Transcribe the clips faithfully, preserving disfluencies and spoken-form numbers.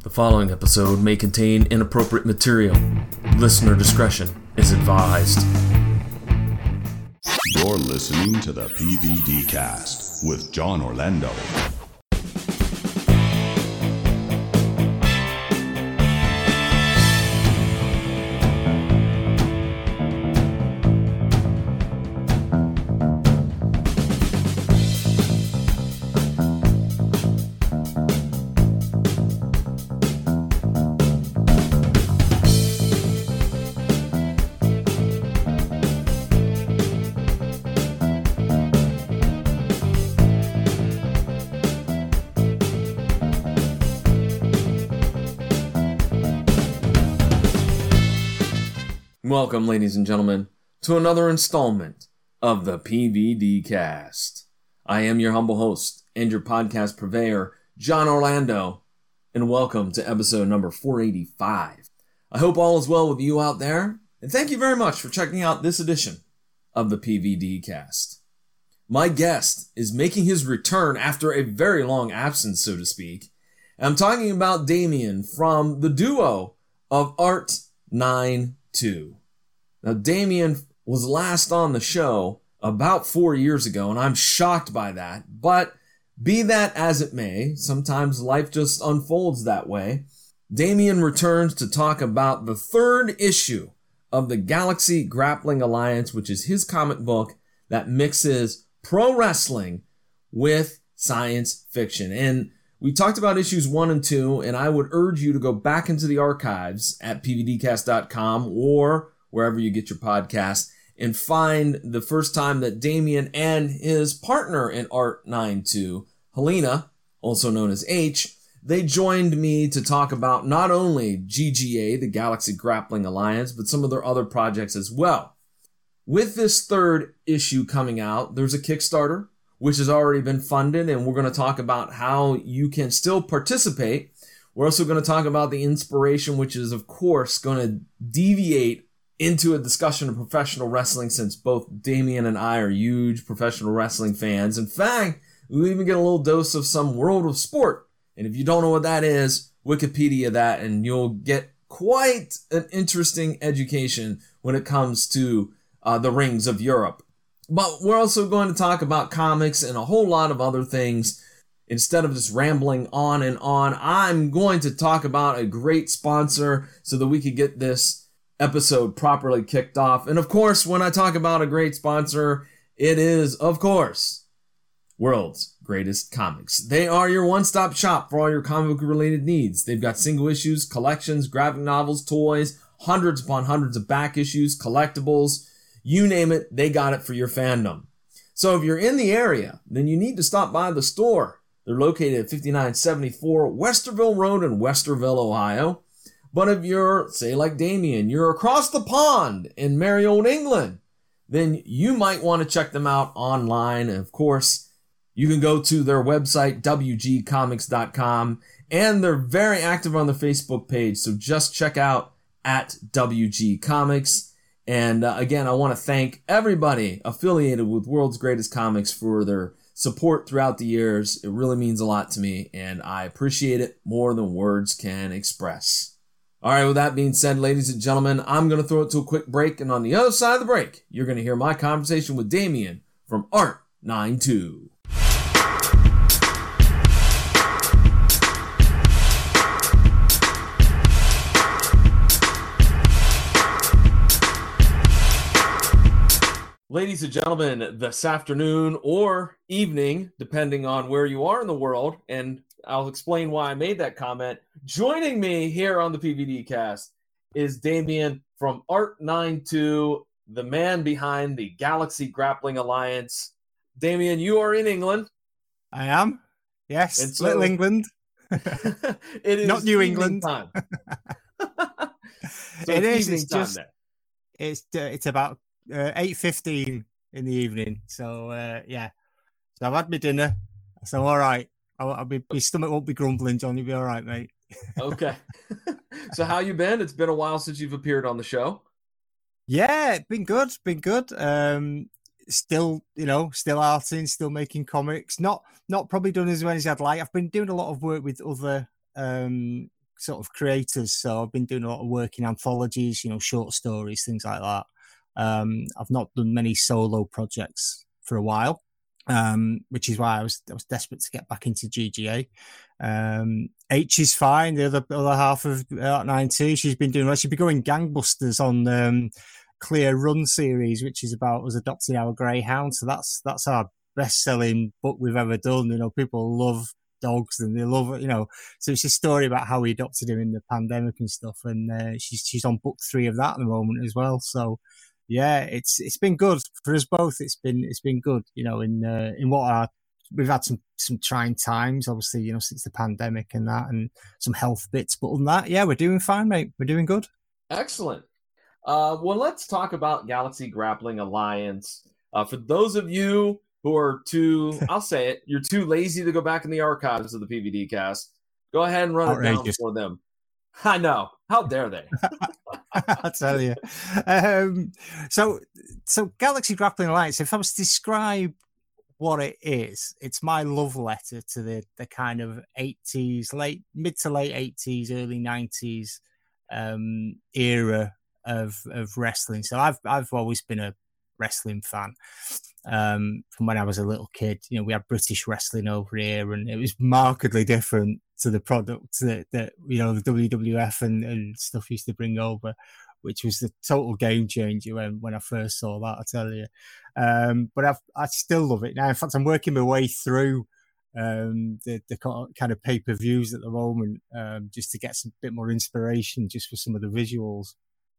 The following episode may contain inappropriate material. Listener discretion is advised. You're listening to the P V D Cast with John Orlando. Welcome, ladies and gentlemen, to another installment of the P V D Cast. I am your humble host and your podcast purveyor, John Orlando, and welcome to episode number four eighty-five. I hope all is well with you out there, and thank you very much for checking out this edition of the P V D Cast. My guest is making his return after a very long absence, so to speak. I'm talking about Damien from the duo of Art ninety-two. Now, Damien was last on the show about four years ago, and I'm shocked by that. But be that as it may, sometimes life just unfolds that way. Damien returns to talk about the third issue of the Galaxy Grappling Alliance, which is his comic book that mixes pro wrestling with science fiction. And we talked about issues one and two, and I would urge you to go back into the archives at p v d cast dot com or wherever you get your podcast and find the first time that Damien and his partner in Art ninety-two, Helena, also known as H, they joined me to talk about not only G G A, the Galaxy Grappling Alliance, but some of their other projects as well. With this third issue coming out, there's a Kickstarter, which has already been funded, and we're going to talk about how you can still participate. We're also going to talk about the inspiration, which is, of course, going to deviate into a discussion of professional wrestling, since both Damien and I are huge professional wrestling fans. In fact, we even get a little dose of some World of Sport. And if you don't know what that is, Wikipedia that, and you'll get quite an interesting education when it comes to uh, the rings of Europe. But we're also going to talk about comics and a whole lot of other things. Instead of just rambling on and on, I'm going to talk about a great sponsor so that we could get this episode properly kicked off. And of course, when I talk about a great sponsor, it is, of course, World's Greatest Comics. They are your one-stop shop for all your comic-related needs. They've got single issues, collections, graphic novels, toys, hundreds upon hundreds of back issues, collectibles. You name it, they got it for your fandom. So if you're in the area, then you need to stop by the store. They're located at fifty-nine seventy-four Westerville Road in Westerville, Ohio. But if you're, say like Damien, you're across the pond in merry old England, then you might want to check them out online. And of course, you can go to their website, w g comics dot com, and they're very active on their Facebook page. So just check out at W G Comics. And uh, again, I want to thank everybody affiliated with World's Greatest Comics for their support throughout the years. It really means a lot to me, and I appreciate it more than words can express. All right, with that being said, ladies and gentlemen, I'm going to throw it to a quick break, and on the other side of the break, you're going to hear my conversation with Damien from Art ninety-two. Ladies and gentlemen, this afternoon or evening, depending on where you are in the world, and I'll explain why I made that comment. Joining me here on the P V D Cast is Damien from Art ninety-two, the man behind the Galaxy Grappling Alliance. Damien, you are in England. I am. Yes, so, little England. It is not New England. Time. So it it's is. It's just. There. It's uh, it's about uh, eight fifteen in the evening. So uh, yeah. So I've had my dinner. So all right. I'll, I'll be, my stomach won't be grumbling, John. You'll be all right, mate. Okay. So how you been? It's been a while since you've appeared on the show. Yeah, been good. Been good. Um, still, you know, still arting, still making comics. Not, not probably done as well as I'd like. I've been doing a lot of work with other um, sort of creators. So I've been doing a lot of work in anthologies, you know, short stories, things like that. Um, I've not done many solo projects for a while, um, which is why I was I was desperate to get back into G G A. Um, H is fine. The other other half of Art ninety, she's been doing well. She's been going gangbusters on um, Clear Run series, which is about us adopting our greyhound. So that's that's our best-selling book we've ever done. You know, people love dogs and they love it, you know. So it's a story about how we adopted him in the pandemic and stuff. And uh, she's she's on book three of that at the moment as well. So yeah, it's it's been good for us both. It's been it's been good, you know. In uh, in what our we've had some some trying times, obviously, you know, since the pandemic and that, and some health bits. But other than that, yeah, we're doing fine, mate. We're doing good. Excellent. Uh, well, let's talk about Galaxy Grappling Alliance. Uh, for those of you who are too, I'll say it, you're too lazy to go back in the archives of the P V D cast, go ahead and run Outrageous. It down for them. I know. How dare they? I tell you. Um, so, so Galaxy Grappling Alliance, if I was to describe what it is, it's my love letter to the, the kind of eighties, late, mid to late eighties, early nineties um, era of of wrestling. So I've I've always been a wrestling fan um, from when I was a little kid. You know, we had British wrestling over here, and it was markedly different to the product that, that you know the W W F and, and stuff used to bring over, which was the total game changer when, when I first saw that, I tell you. Um, but I've, I still love it now. In fact, I'm working my way through um, the, the kind of pay-per-views at the moment um, just to get some bit more inspiration just for some of the visuals.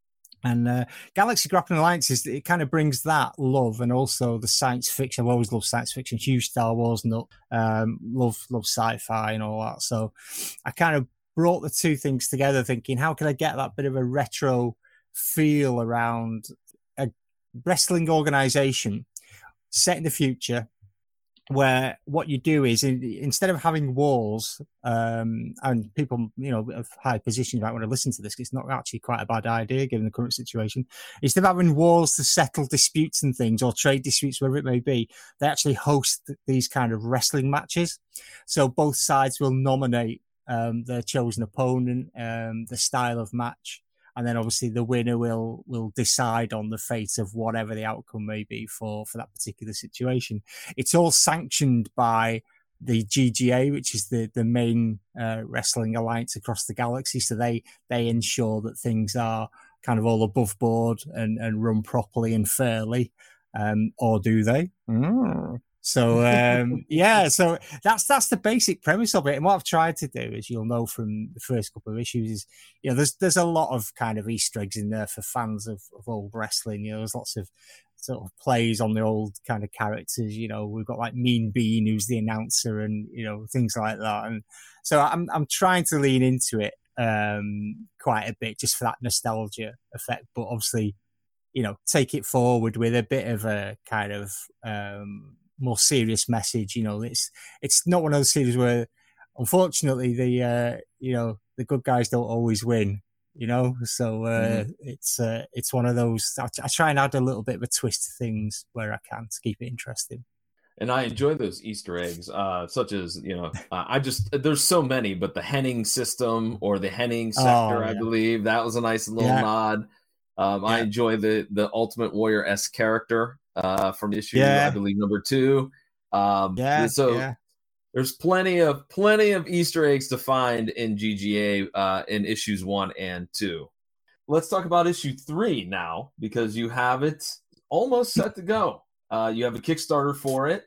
And uh, Galaxy Grappling Alliance, is, it kind of brings that love and also the science fiction. I've always loved science fiction, huge Star Wars nut, um, love, love sci-fi and all that. So I kind of brought the two things together thinking, how can I get that bit of a retro feel around a wrestling organization set in the future, where what you do is in, instead of having wars, um, and people, you know, of high positions might want to listen to this, it's not actually quite a bad idea given the current situation. Instead of having wars to settle disputes and things, or trade disputes, wherever it may be, they actually host these kind of wrestling matches. So both sides will nominate um, their chosen opponent, um, the style of match, and then obviously the winner will will decide on the fate of whatever the outcome may be for, for that particular situation. It's all sanctioned by the G G A, which is the, the main uh, wrestling alliance across the galaxy. So they they ensure that things are kind of all above board and, and run properly and fairly. Um, or do they? Mm. So, um, yeah, so that's that's the basic premise of it. And what I've tried to do, as you'll know from the first couple of issues, is, you know, there's there's a lot of kind of Easter eggs in there for fans of, of old wrestling. You know, there's lots of sort of plays on the old kind of characters. You know, we've got like Mean Bean, who's the announcer, and, you know, things like that. And so I'm I'm trying to lean into it um, quite a bit just for that nostalgia effect. But obviously, you know, take it forward with a bit of a kind of um, more serious message. You know, it's it's not one of those series where, unfortunately, the uh, you know the good guys don't always win. You know, so uh, mm-hmm. it's uh, it's one of those. I, I try and add a little bit of a twist to things where I can to keep it interesting. And I enjoy those Easter eggs, uh, such as, you know, uh, I just, there's so many, but the Henning system or the Henning sector, oh, yeah. I believe that was a nice little yeah. nod. Um, yeah. I enjoy the the Ultimate Warrior-esque character uh, from issue, yeah. I believe, number two. Um, yeah, so yeah. there's plenty of plenty of Easter eggs to find in G G A uh, in issues one and two. Let's talk about issue three now, because you have it almost set to go. Uh, you have a Kickstarter for it,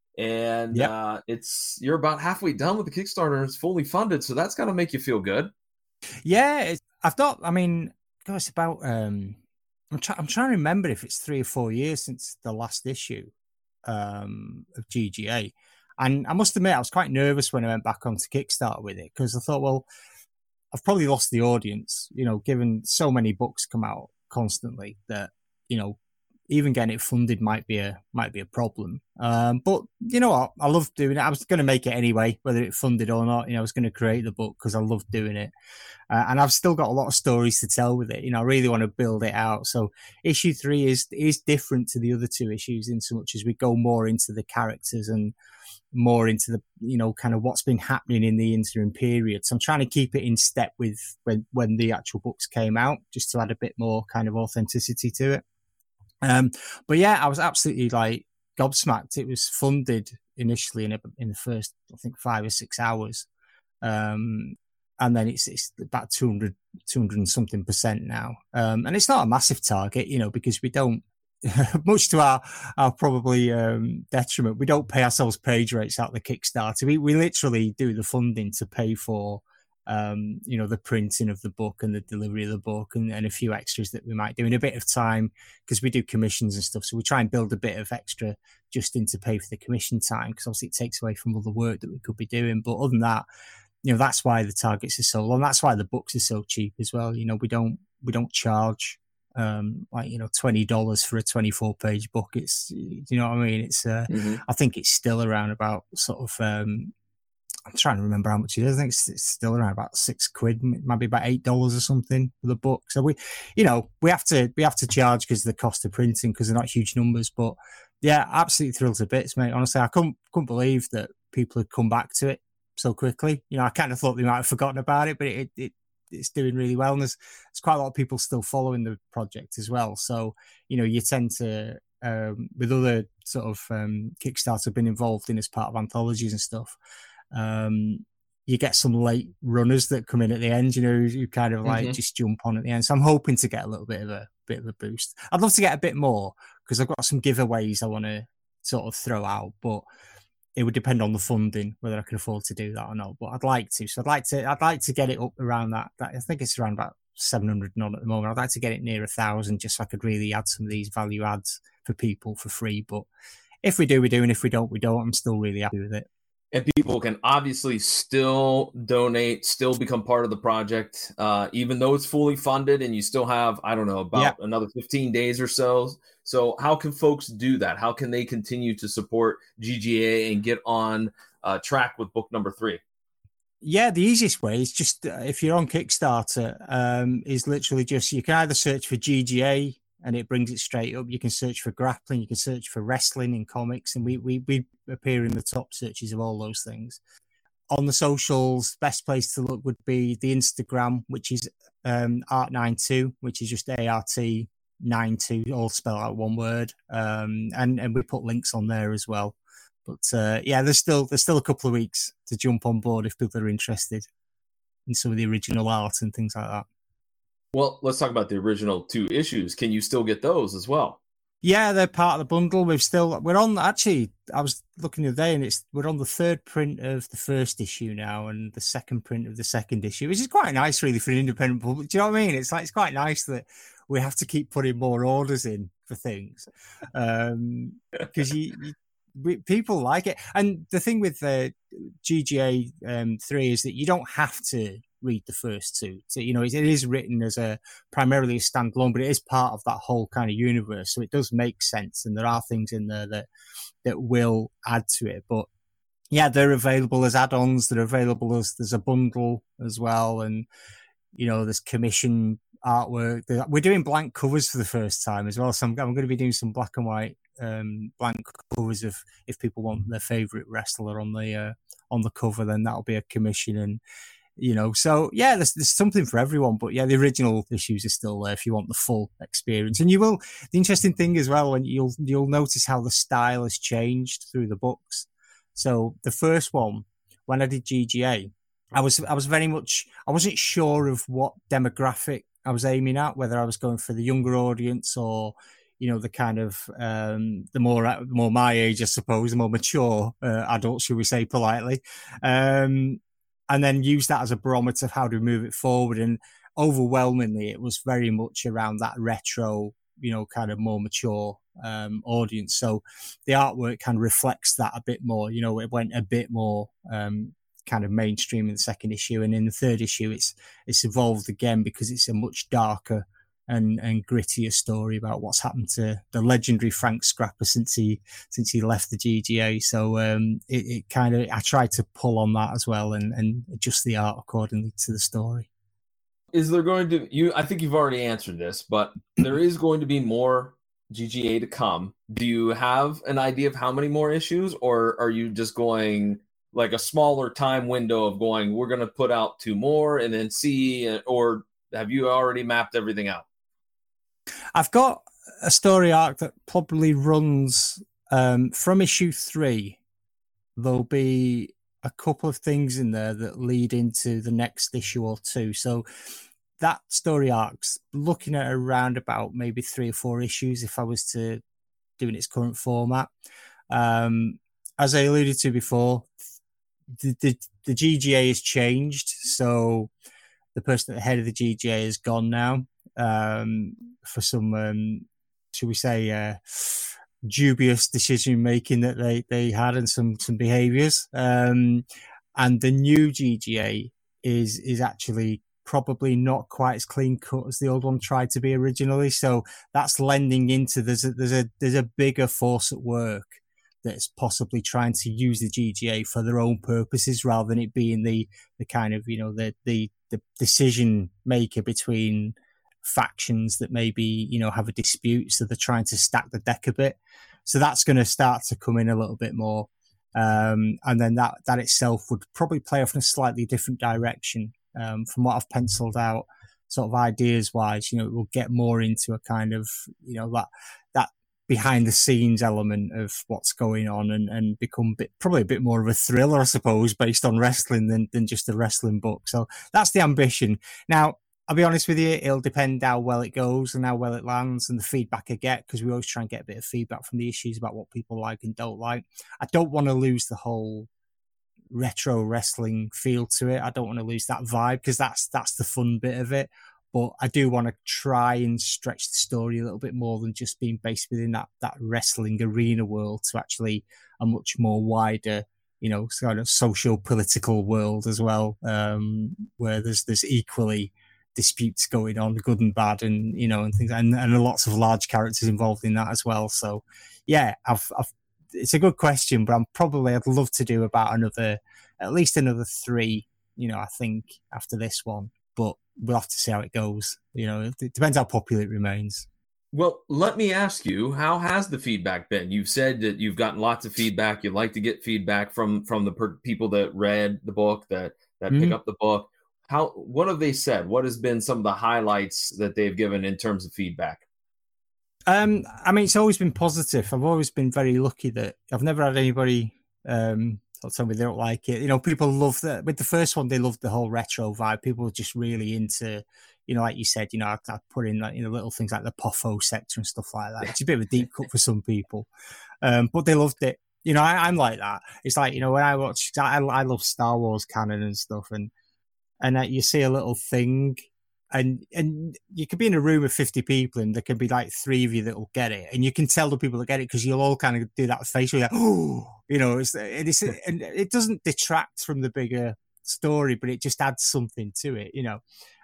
and yep. uh, it's you're about halfway done with the Kickstarter, and it's fully funded, so that's got to make you feel good. Yeah, it's, I've not. I mean. God, it's about. Um, I'm, try- I'm trying to remember if it's three or four years since the last issue um, of G G A, and I must admit I was quite nervous when I went back onto Kickstarter with it, because I thought, well, I've probably lost the audience. You know, given so many books come out constantly that, you know, even getting it funded might be a might be a problem. Um, but you know what? I love doing it. I was going to make it anyway, whether it funded or not. You know, I was going to create the book because I love doing it. Uh, and I've still got a lot of stories to tell with it. You know, I really want to build it out. So issue three is is different to the other two issues in so much as we go more into the characters and more into the, you know, kind of what's been happening in the interim period. So I'm trying to keep it in step with when, when the actual books came out, just to add a bit more kind of authenticity to it. Um, but yeah, I was absolutely like gobsmacked. It was funded initially in a, in the first, I think, five or six hours. Um, and then it's, it's about two hundred, two hundred and something percent now. Um, and it's not a massive target, you know, because we don't, much to our, our probably um, detriment, we don't pay ourselves page rates out the Kickstarter. We we literally do the funding to pay for, um, you know, the printing of the book and the delivery of the book and, and a few extras that we might do in a bit of time, because we do commissions and stuff. So we try and build a bit of extra just in to pay for the commission time, because obviously it takes away from all the work that we could be doing. But other than that, you know, that's why the targets are so low. And that's why the books are so cheap as well. You know, we don't we don't charge um like, you know, twenty dollars for a twenty-four page book. It's, you know what I mean? It's uh mm-hmm. I think it's still around about sort of um I'm trying to remember how much it is. I think it's, it's still around about six quid, maybe about eight dollars or something for the book. So we, you know, we have to we have to charge because of the cost of printing, because they're not huge numbers. But yeah, absolutely thrilled to bits, mate. Honestly, I couldn't couldn't believe that people had come back to it so quickly. You know, I kind of thought they might have forgotten about it, but it, it it's doing really well, and there's, there's quite a lot of people still following the project as well. So, you know, you tend to, um, with other sort of um, Kickstarter been involved in as part of anthologies and stuff, um, you get some late runners that come in at the end, you know, you kind of like mm-hmm. just jump on at the end. So I'm hoping to get a little bit of a bit of a boost. I'd love to get a bit more, because I've got some giveaways I want to sort of throw out, but it would depend on the funding, whether I can afford to do that or not. But I'd like to. So I'd like to I'd like to get it up around that. that I think it's around about seven hundred and on at the moment. I'd like to get it near a thousand, just so I could really add some of these value adds for people for free. But if we do, we do. And if we don't, we don't. I'm still really happy with it. And people can obviously still donate, still become part of the project, uh, even though it's fully funded, and you still have, I don't know, about yeah. another fifteen days or so. So how can folks do that? How can they continue to support G G A and get on uh, track with book number three? Yeah, the easiest way is just, uh, if you're on Kickstarter, um, is literally just, you can either search for G G A and it brings it straight up. You can search for grappling, you can search for wrestling in comics, and we we, we appear in the top searches of all those things. On the socials, best place to look would be the Instagram, which is um, art ninety-two, which is just A R T ninety-two, all spelled out one word. Um, and, and we put links on there as well. But uh, yeah, there's still there's still a couple of weeks to jump on board if people are interested in some of the original art and things like that. Well, let's talk about the original two issues. Can you still get those as well? Yeah, they're part of the bundle. We've still we're on actually. I was looking the other day, and it's we're on the third print of the first issue now, and the second print of the second issue, which is quite nice, really, for an independent public. Do you know what I mean? It's like it's quite nice that we have to keep putting more orders in for things, um, because you, you we, people like it. And the thing with the G G A um, three is that you don't have to read the first two. So, you know, it, it is written as a primarily a standalone, but it is part of that whole kind of universe. So it does make sense, and there are things in there that that will add to it. But yeah, they're available as add-ons. They're available as there's a bundle as well, and you know, there's commission artwork. We're doing blank covers for the first time as well, so I'm, I'm going to be doing some black and white um, blank covers of if people want their favorite wrestler on the uh, on the cover, then that'll be a commission. And you know, so yeah, there's, there's something for everyone. But yeah, the original issues are still there if you want the full experience. And you will. The interesting thing as well, and you'll you'll notice how the style has changed through the books. So the first one, when I did G G A, I was I was very much I wasn't sure of what demographic I was aiming at, whether I was going for the younger audience or, you know, the kind of um, the more more my age, I suppose, the more mature uh, adults, should we say politely. Um, and then use that as a barometer of how to move it forward. And overwhelmingly, it was very much around that retro, you know, kind of more mature um, audience. So the artwork kind of reflects that a bit more. You know, it went a bit more um, kind of mainstream in the second issue. And in the third issue, it's it's evolved again because it's a much darker and, and grittier story about what's happened to the legendary Frank Scrapper since he since he left the G G A. So um, it, it kind of, I tried to pull on that as well and, and adjust the art accordingly to the story. Is there going to, you? I think you've already answered this, but there is going to be more G G A to come. Do you have an idea of how many more issues, or are you just going like a smaller time window of going, we're going to put out two more and then see, or have you already mapped everything out? I've got a story arc that probably runs um, from issue three. There'll be a couple of things in there that lead into the next issue or two. So that story arc's looking at around about maybe three or four issues if I was to do in its current format. Um, as I alluded to before, the, the, the G G A has changed. So the person at the head of the G G A is gone now um, for some, um, should we say, uh, dubious decision making that they, they had and some, some behaviors. Um, and the new G G A is, is actually probably not quite as clean cut as the old one tried to be originally. So that's lending into, there's a, there's a, there's a bigger force at work that's possibly trying to use the G G A for their own purposes rather than it being the, the kind of, you know, the, the, the decision maker between factions that maybe, you know, have a dispute. So they're trying to stack the deck a bit. So that's going to start to come in a little bit more. Um, and then that, that itself would probably play off in a slightly different direction. Um, from what I've penciled out, sort of ideas wise, you know, it will get more into a kind of, you know, that, that behind the scenes element of what's going on and, and become a bit, probably a bit more of a thriller, I suppose, based on wrestling than, than just a wrestling book. So that's the ambition. Now, I'll be honest with you, it'll depend how well it goes and how well it lands and the feedback I get, because we always try and get a bit of feedback from the issues about what people like and don't like. I don't want to lose the whole retro wrestling feel to it. I don't want to lose that vibe because that's that's the fun bit of it. But I do want to try and stretch the story a little bit more than just being based within that that wrestling arena world to actually a much more wider, you know, sort of social political world as well, um, where there's there's equally disputes going on, good and bad, and you know, and things, and and lots of large characters involved in that as well. So, yeah, I've, I've it's a good question, but I'm probably I'd love to do about another, at least another three. You know, I think after this one, but we'll have to see how it goes. You know, it depends how popular it remains. Well, let me ask you, how has the feedback been? You've said that you've gotten lots of feedback. You'd like to get feedback from from the per- people that read the book, that that mm-hmm. pick up the book. How, what have they said? What has been some of the highlights that they've given in terms of feedback? Um, I mean, it's always been positive. I've always been very lucky that I've never had anybody um, tell me they don't like it. You know, people love that. With the first one, they loved the whole retro vibe. People were just really into, you know, like you said, you know, I, I put in like, you know, little things like the Poffo sector and stuff like that. It's a bit of a deep cut for some people, um, but they loved it. You know, I, I'm like that. It's like, you know, when I watch, I, I love Star Wars canon and stuff, and and uh, you see a little thing, and and you could be in a room of fifty people, and there can be like three of you that will get it, and you can tell the people that get it because you'll all kind of do that face where you're like, oh, you know, it's, it's and it doesn't detract from the bigger story, but it just adds something to it, you know.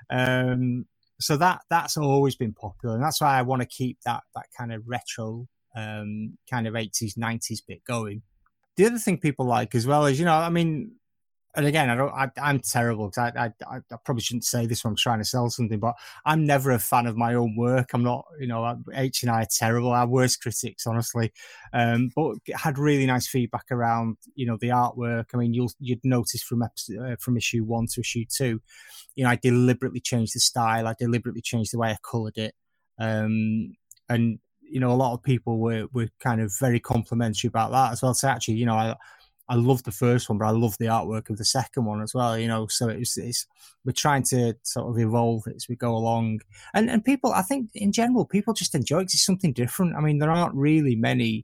Um, so that that's always been popular, and that's why I want to keep that that kind of retro, um, kind of eighties, nineties bit going. The other thing people like as well is, you know, I mean. And again, I don't. I, I'm terrible because I, I, I probably shouldn't say this when I'm trying to sell something. But I'm never a fan of my own work. I'm not. You know, H and I are terrible. Our worst critics, honestly. Um, but had really nice feedback around, you know, the artwork. I mean, you'll you'd notice from episode, uh, from issue one to issue two, you know, I deliberately changed the style. I deliberately changed the way I coloured it. Um, and you know, a lot of people were were kind of very complimentary about that as well. So actually, you know, I. I love the first one, but I love the artwork of the second one as well, you know, so it was, it's, we're trying to sort of evolve it as we go along. And and people, I think in general, people just enjoy it because it's something different. I mean, there aren't really many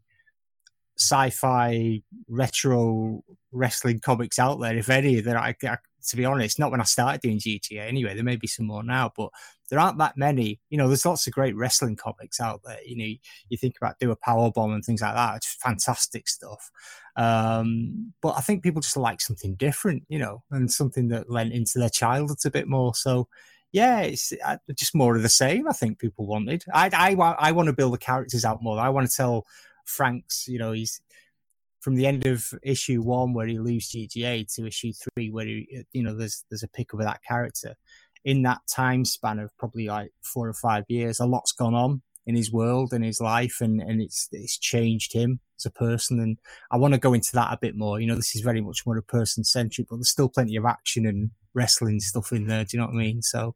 sci-fi retro wrestling comics out there, if any, that I, I to be honest, not when I started doing G T A anyway, there may be some more now, but there aren't that many. You know, there's lots of great wrestling comics out there. You know, you think about Do a Powerbomb and things like that. It's fantastic stuff. Um, but I think people just like something different, you know, and something that lent into their childhoods a bit more. So, yeah, it's just more of the same, I think people wanted. I, I, I want to build the characters out more. I want to tell Frank's, you know, he's from the end of issue one where he leaves G G A to issue three where he, you know, there's there's a pickup of that character. In that time span of probably like four or five years, a lot's gone on. in his world and his life, and, and it's it's changed him as a person. And I want to go into that a bit more. You know, this is very much more a person centric, but there's still plenty of action and wrestling stuff in there. Do you know what I mean? So,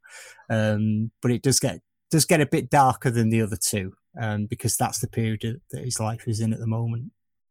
um, but it does get does get a bit darker than the other two, um, because that's the period that his life is in at the moment.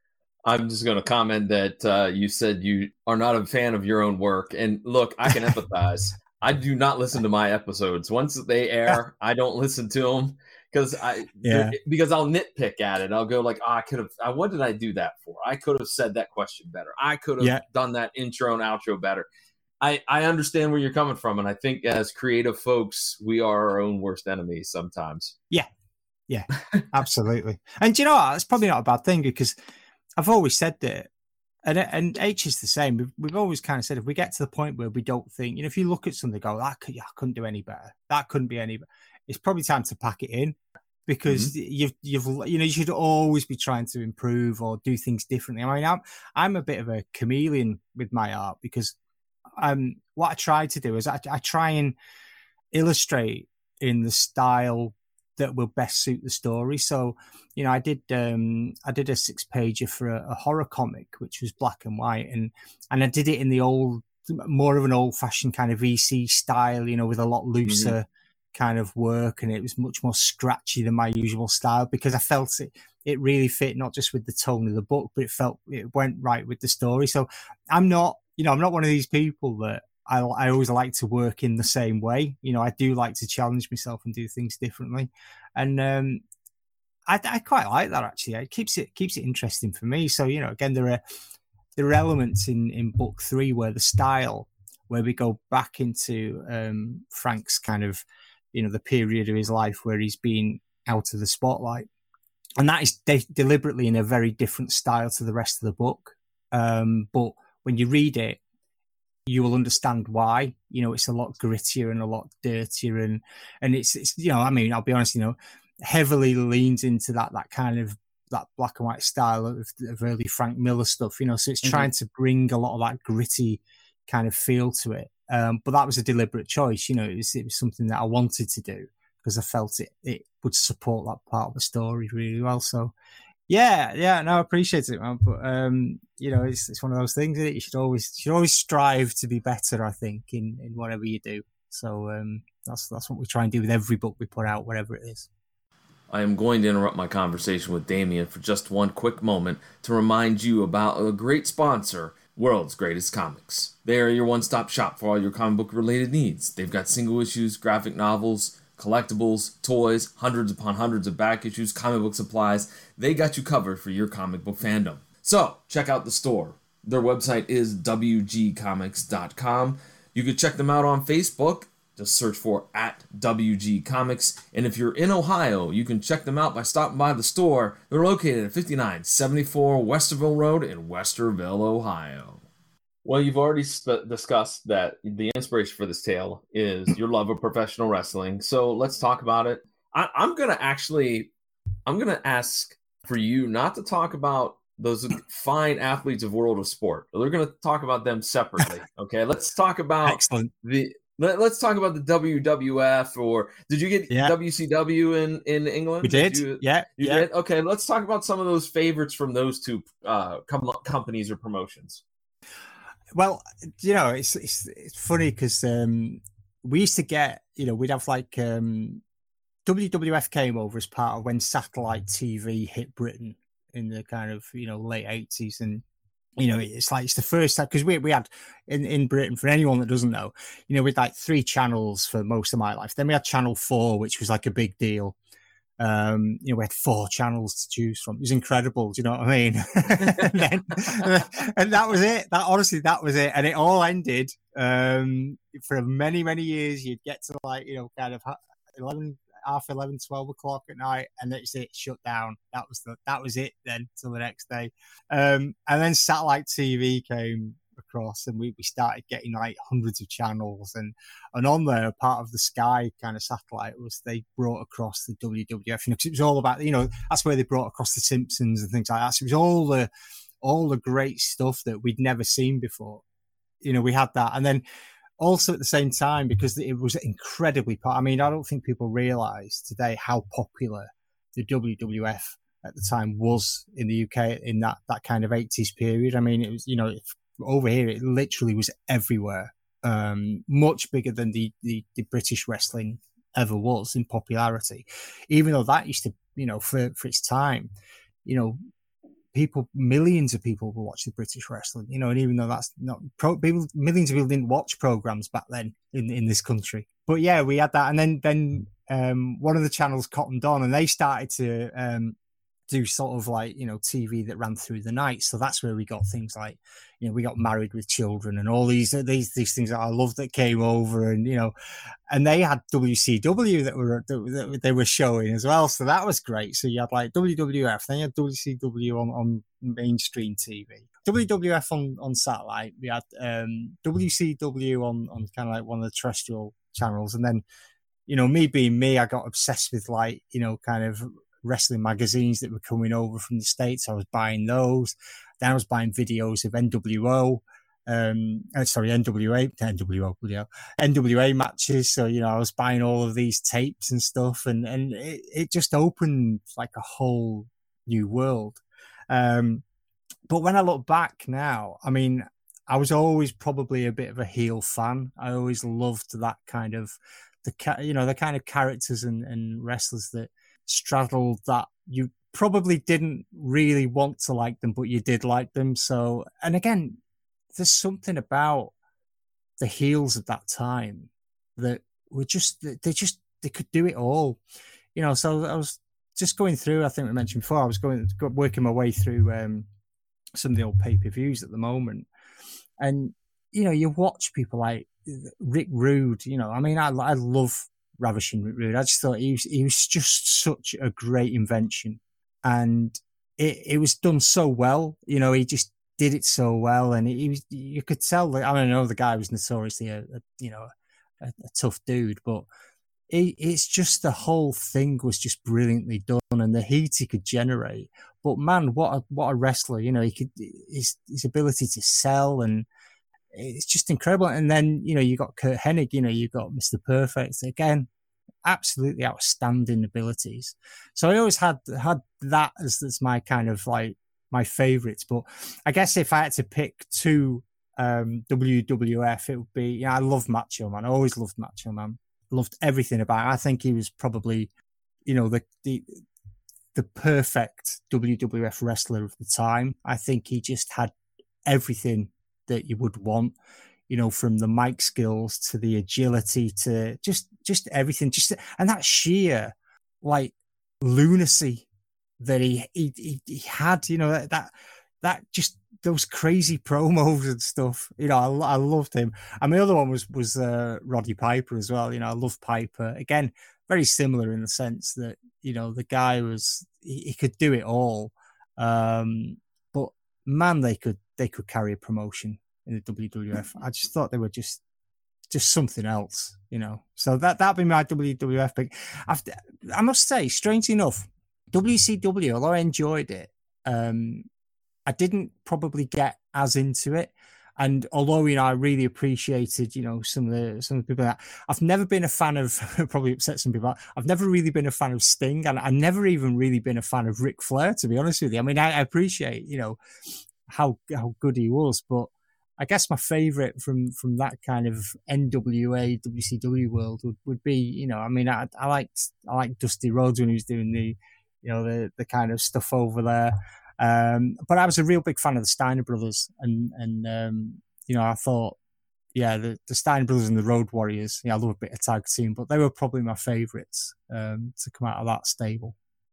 I'm just going to comment that uh, you said you are not a fan of your own work. And look, I can empathize. I do not listen to my episodes. Once they air, I don't listen to them because I yeah. because I'll nitpick at it. I'll go like, oh, I could have. What did I do that for? I could have said that question better. I could have yeah. done that intro and outro better. I, I understand where you're coming from. And I think as creative folks, we are our own worst enemies sometimes. Yeah. Yeah, absolutely. And you know what? It's probably not a bad thing because I've always said that, and and H is the same. We've, we've always kind of said if we get to the point where we don't think, you know, if you look at something, go, that could, I couldn't do any better. That couldn't be any better. It's probably time to pack it in because mm-hmm. you've you've you know you should always be trying to improve or do things differently. I mean, I'm I'm a bit of a chameleon with my art because um what I try to do is I, I try and illustrate in the style that will best suit the story. So, you know, I did um, I did a six pager for a, a horror comic, which was black and white, and and I did it in the old, more of an old fashioned kind of V C style, you know, with a lot looser mm-hmm. kind of work, and it was much more scratchy than my usual style because I felt it it really fit not just with the tone of the book, but it felt it went right with the story. So I'm not, you know, I'm not one of these people that I, I always like to work in the same way. You know, I do like to challenge myself and do things differently. And um, I, I quite like that, actually. It keeps it keeps it interesting for me. So, you know, again, there are there are elements in, in book three where the style, where we go back into um, Frank's kind of, you know, the period of his life where he's been out of the spotlight. And that is de- deliberately in a very different style to the rest of the book. Um, but when you read it, you will understand why. You know, it's a lot grittier and a lot dirtier, and and it's, it's you know, I mean, I'll be honest, you know, heavily leans into that that kind of that black and white style of, of early Frank Miller stuff. You know, so it's mm-hmm. trying to bring a lot of that gritty kind of feel to it. Um, but that was a deliberate choice. You know, it was it was something that I wanted to do because I felt it it would support that part of the story really well. So. Yeah, yeah, no, I appreciate it, man. But um, you know, it's it's one of those things that you should always you should always strive to be better. I think in, in whatever you do. So um, that's that's what we try and do with every book we put out, whatever it is. I am going to interrupt my conversation with Damien for just one quick moment to remind you about a great sponsor, World's Greatest Comics. They are your one-stop shop for all your comic book related needs. They've got single issues, graphic novels, collectibles, toys, hundreds upon hundreds of back issues, comic book supplies. They got you covered for your comic book fandom. So, check out the store. Their website is w g comics dot com. You can check them out on Facebook. Just search for at W G Comics. And if you're in Ohio, you can check them out by stopping by the store. They're located at fifty-nine seventy-four Westerville Road in Westerville, Ohio. Well, you've already sp- discussed that the inspiration for this tale is your love of professional wrestling. So let's talk about it. I- I'm going to actually, I'm going to ask for you not to talk about those fine athletes of World of Sport. We're going to talk about them separately. Okay, let's talk about Excellent. the. Let, let's talk about the W W F, or did you get yeah. W C W in, in England? We did. did you, yeah. You yeah. did? Okay, let's talk about some of those favorites from those two uh, com- companies or promotions. Well, you know, it's it's, it's funny because um, we used to get, you know, we'd have like um, W W F came over as part of when satellite T V hit Britain in the kind of, you know, late eighties. And, you know, it's like it's the first time because we we had in, in Britain, for anyone that doesn't know, you know, with like three channels for most of my life. Then we had Channel four, which was like a big deal. Um, you know, we had four channels to choose from. It was incredible. Do you know what I mean? and, then, and that was it. That honestly, that was it. And it all ended um, for many, many years. You'd get to like, you know, kind of eleven, half eleven, twelve o'clock at night, and that's it. Shut down. That was the that was it. Then till the next day, um, and then satellite T V came across, and we, we started getting like hundreds of channels, and and on there, part of the Sky kind of satellite was they brought across the W W F, you know, because it was all about, you know, that's where they brought across the Simpsons and things like that. So it was all the all the great stuff that we'd never seen before. You know, we had that, and then also at the same time, because it was incredibly, I mean, I don't think people realize today how popular the W W F at the time was in the U K in that, that kind of eighties period. I mean, it was, you know, over here, it literally was everywhere, um, much bigger than the, the, the British wrestling ever was in popularity, even though that used to, you know, for, for its time, you know, people, millions of people will watch the British wrestling, you know, and even though that's not pro, people, millions of people didn't watch programs back then in, in this country. But yeah, we had that. And then, then, um, one of the channels cottoned on and they started to, um, do sort of like, you know, T V that ran through the night. So that's where we got things like, you know, we got Married with Children and all these, these, these things that I loved that came over, and, you know, and they had W C W that were, that they were showing as well. So that was great. So you had like W W F, then you had W C W on, on mainstream T V, W W F on, on satellite. We had, um, W C W on, on kind of like one of the terrestrial channels. And then, you know, me being me, I got obsessed with like, you know, kind of wrestling magazines that were coming over from the States. I was buying those. Then I was buying videos of N W O, um, uh, sorry, N W A, N W O, yeah, N W A matches. So, you know, I was buying all of these tapes and stuff, and, and it, it just opened like a whole new world. Um, but when I look back now, I mean, I was always probably a bit of a heel fan. I always loved that kind of, the you know, the kind of characters and, and wrestlers that straddled that you probably didn't really want to like them, but you did like them. So, and again, there's something about the heels at that time that were just, they just, they could do it all, you know. So I was just going through, I think we mentioned before, I was going, working my way through um, some of the old pay-per-views at the moment. And, you know, you watch people like Rick Rude, you know, I mean, I, I love Ravishing Rick Rude. I just thought he was, he was just such a great invention, and it, it was done so well. You know, he just did it so well, and he was, you could tell that, I don't know, the guy was notoriously a, a you know, a, a tough dude, but it, it's just the whole thing was just brilliantly done, and the heat he could generate. But man, what a, what a wrestler, you know, he could, his, his ability to sell, and it's just incredible. And then, you know, you got Kurt Hennig, you know, you got Mister Perfect, again, absolutely outstanding abilities. So I always had had that as, as my kind of like my favorites. But I guess if I had to pick two um, W W F, it would be, you know, I love Macho Man. I always loved Macho Man. Loved everything about it. I think he was probably, you know, the the the perfect W W F wrestler of the time. I think he just had everything that you would want, you know, from the mic skills to the agility to just just everything, just and that sheer like lunacy that he he he had, you know, that that, that just those crazy promos and stuff, you know. I, I loved him. And my other one was was uh, Roddy Piper as well. You know, I love Piper. Again, very similar in the sense that, you know, the guy was he, he could do it all, um, but man, they could they could carry a promotion in the W W F. I just thought they were just just something else, you know. So that that'd be my W W F pick. After, I must say, strangely enough, W C W, although I enjoyed it, um, I didn't probably get as into it. And although, you know, I really appreciated, you know, some of the some of the people that I've never been a fan of, probably upset some people. I've never really been a fan of Sting, and I've never even really been a fan of Ric Flair, to be honest with you. I mean, I, I appreciate, you know, how how good he was, but I guess my favorite from from that kind of N W A W C W world would, would be, you know, I mean, I I liked I liked Dusty Rhodes when he was doing the, you know, the the kind of stuff over there. Um, but I was a real big fan of the Steiner brothers, and and um, you know, I thought, yeah, the, the Steiner brothers and the Road Warriors. Yeah, I love a bit of tag team, but they were probably my favourites um, to come out of that stable.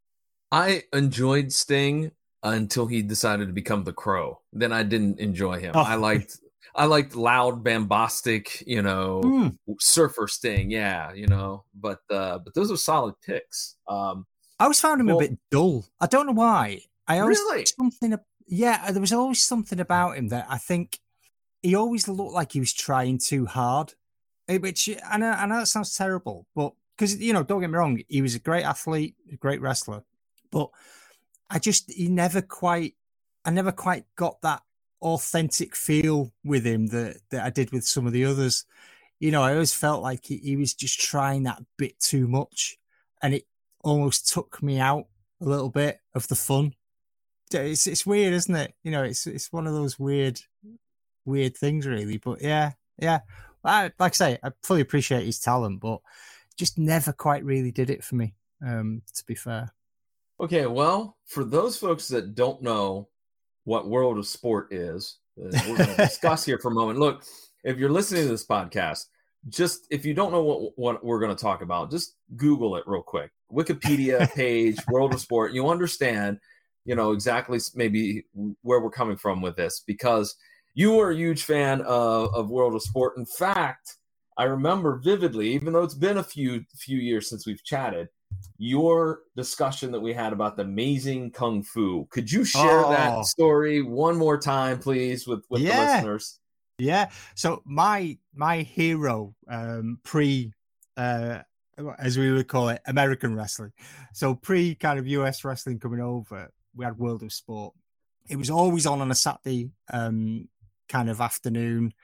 I enjoyed Sting until he decided to become the Crow. Then I didn't enjoy him. Oh. I liked I liked loud, bombastic, you know, mm. surfer Sting. Yeah, you know, but uh, but those are solid picks. Um, I always found him well, a bit dull. I don't know why. I always really? something. Yeah, there was always something about him that I think he always looked like he was trying too hard. Which I know, I know that sounds terrible, but because, you know, don't get me wrong, he was a great athlete, a great wrestler, but I just he never quite, I never quite got that authentic feel with him that that I did with some of the others. You know, I always felt like he, he was just trying that bit too much, and it almost took me out a little bit of the fun. It's it's weird, isn't it? You know, it's it's one of those weird, weird things, really. But yeah, yeah. I, like I say, I fully appreciate his talent, but just never quite really did it for me. Um, to be fair. Okay, well, for those folks that don't know what World of Sport is, uh, we're going to discuss here for a moment. Look, if you're listening to this podcast, just if you don't know what what we're going to talk about, just Google it real quick. Wikipedia page, World of Sport. You'll understand, you know, exactly maybe where we're coming from with this, because you were a huge fan of, of World of Sport. In fact, I remember vividly, even though it's been a few few years since we've chatted, your discussion that we had about the amazing Kung Fu. Could you share oh. that story one more time, please, with, with yeah. the listeners? Yeah. So my my hero, um, pre, uh, as we would call it, American wrestling. So pre kind of U S wrestling coming over, we had World of Sport. It was always on on a Saturday um, kind of afternoon,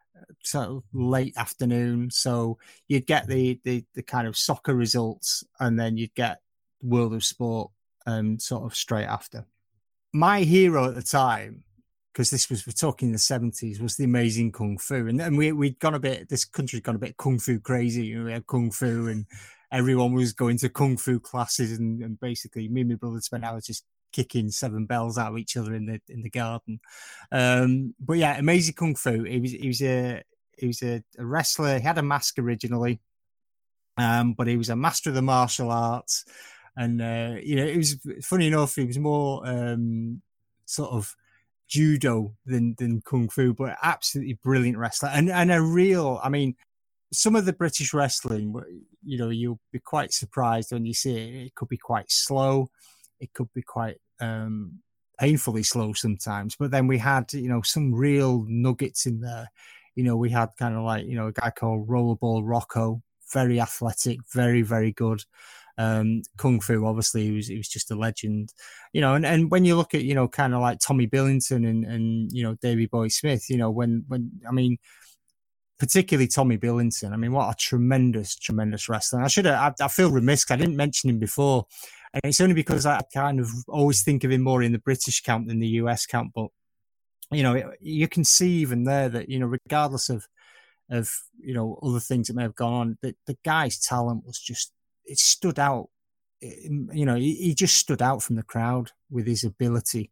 so late afternoon. So you'd get the, the the kind of soccer results, and then you'd get World of Sport um, sort of straight after. My hero at the time, because this was, we're talking the seventies, was the amazing Kung Fu. And, and we, we'd gone a bit, this country'd gone a bit Kung Fu crazy. You know, we had Kung Fu and everyone was going to Kung Fu classes, and, and basically me and my brother spent hours just kicking seven bells out of each other in the in the garden. Um, but yeah, amazing Kung Fu. He was he was a he was a, a wrestler. He had a mask originally, um, but he was a master of the martial arts. And uh, you know, it was funny enough. He was more um, sort of judo than than Kung Fu, but absolutely brilliant wrestler, and and a real. I mean, some of the British wrestling, you know, you'll be quite surprised when you see it. It could be quite slow. It could be quite um, painfully slow sometimes. But then we had, you know, some real nuggets in there. You know, we had kind of like, you know, a guy called Rollerball Rocco, very athletic, very, very good. Um, Kung Fu, obviously, he was, he was just a legend. You know, and, and when you look at, you know, kind of like Tommy Billington and, and you know, Davey Boy Smith, you know, when, when I mean, particularly Tommy Billington, I mean, what a tremendous, tremendous wrestler. I should have, I, I feel remiss, I didn't mention him before. And it's only because I kind of always think of him more in the British camp than the U S camp. But, you know, you can see even there that, you know, regardless of, of you know, other things that may have gone on, the, the guy's talent was just, it stood out. It, you know, he, he just stood out from the crowd with his ability.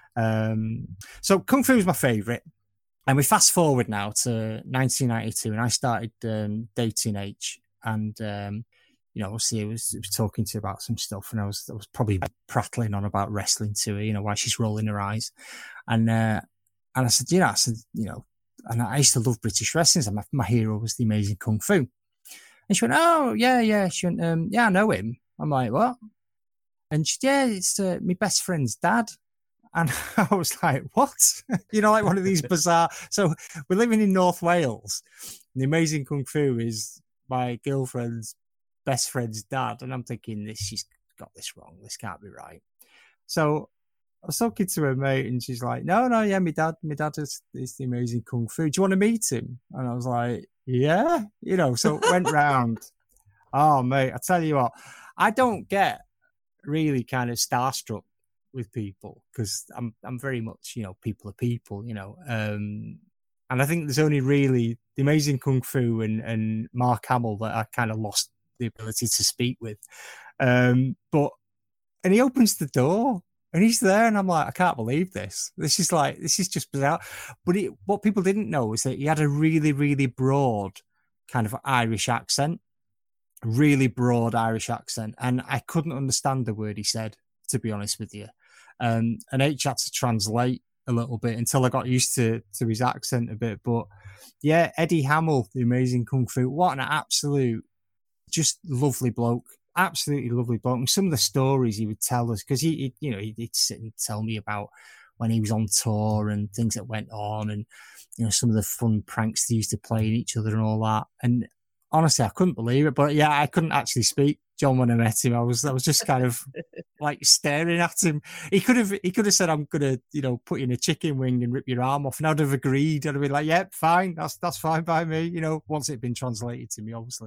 Um, so Kung Fu is my favourite. And we fast forward now to nineteen ninety-two, and I started um, dating H. And, um, you know, obviously I was, I was talking to her about some stuff, and I was I was probably prattling on about wrestling to her, you know, while she's rolling her eyes. And uh, and I said, you know, I said, you know, and I used to love British wrestling. So my, my hero was the amazing Kung Fu. And she went, oh, yeah, yeah. She went, um, yeah, I know him. I'm like, what? And she, yeah, it's uh, my best friend's dad. And I was like, what? You know, like one of these bizarre. So we're living in North Wales. The amazing Kung Fu is my girlfriend's best friend's dad. And I'm thinking, this, she's got this wrong. This can't be right. So I was talking to her mate, and she's like, no, no, yeah, my dad, my dad is, is the amazing Kung Fu. Do you want to meet him? And I was like, yeah, you know, so it went round. Oh, mate, I tell you what, I don't get really kind of starstruck with people, because I'm I'm very much, you know, people are people, you know. Um, and I think there's only really the amazing Kung Fu and, and Mark Hamill that I kind of lost the ability to speak with. Um, but, and he opens the door and he's there, and I'm like, I can't believe this. This is like, this is just bizarre. But it, what people didn't know is that he had a really, really broad kind of Irish accent, really broad Irish accent. And I couldn't understand the word he said, to be honest with you. Um, and H had to translate a little bit until I got used to, to his accent a bit. But yeah, Eddie Hamill, the amazing Kung Fu, what an absolute, just lovely bloke. Absolutely lovely bloke. And some of the stories he would tell us, because he, he, you know, he'd sit and tell me about when he was on tour and things that went on, and, you know, some of the fun pranks they used to play in each other and all that. And honestly, I couldn't believe it. But yeah, I couldn't actually speak, John, when I met him. I was, I was just kind of like staring at him. He could have, he could have said, "I'm gonna, you know, put you in a chicken wing and rip your arm off," and I'd have agreed. I'd have been like, "Yep, yeah, fine, that's that's fine by me." You know, once it'd been translated to me, obviously.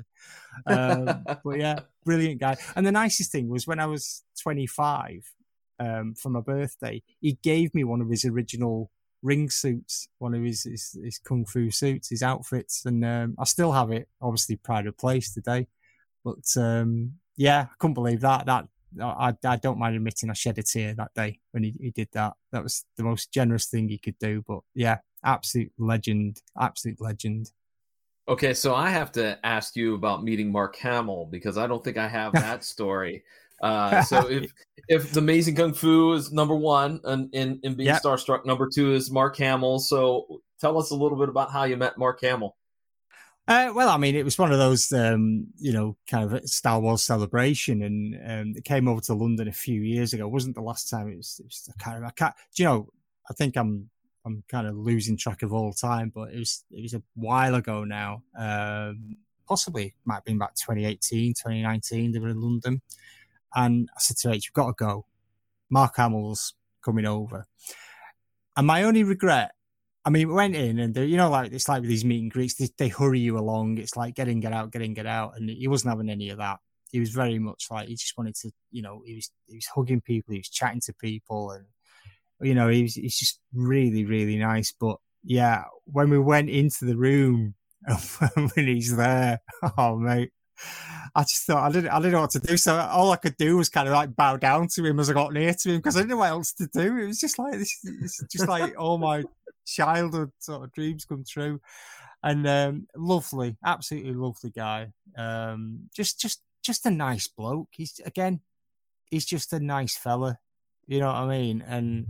Um, but yeah, brilliant guy. And the nicest thing was when I was twenty-five, um, for my birthday, he gave me one of his original ring suits, one of his, his, his kung fu suits, his outfits, and um, I still have it, obviously pride of place today. But um, yeah, I couldn't believe that. That I, I don't mind admitting I shed a tear that day when he, he did that. That was the most generous thing he could do. But yeah, absolute legend, absolute legend. Okay, so I have to ask you about meeting Mark Hamill because I don't think I have that story. Uh, so if if the Amazing Kung Fu is number one and in, in being yep. starstruck, number two is Mark Hamill. So tell us a little bit about how you met Mark Hamill. Uh, well, I mean, it was one of those, um, you know, kind of Star Wars celebration, and um, it came over to London a few years ago. It wasn't the last time. It was, it was kind of, I can't, do you know, I think I'm I'm kind of losing track of all time, but it was it was a while ago now. Um, possibly might have been about twenty eighteen, twenty nineteen. They were in London. And I said to H, "You've got to go. Mark Hamill's coming over." And my only regret, I mean, we went in and, you know, like it's like with these meet and greets, they, they hurry you along. It's like get in, get out, get in, get out. And he wasn't having any of that. He was very much like, he just wanted to, you know, he was he was hugging people, he was chatting to people. And, you know, he was, he's just really, really nice. But yeah, when we went into the room, when he's there, oh, mate. I just thought I didn't I didn't know what to do, so all I could do was kind of like bow down to him as I got near to him because I didn't know what else to do. It was just like this, it's just like all my childhood sort of dreams come true, and um, lovely, absolutely lovely guy. Um, just just just a nice bloke. He's again, he's just a nice fella. You know what I mean? And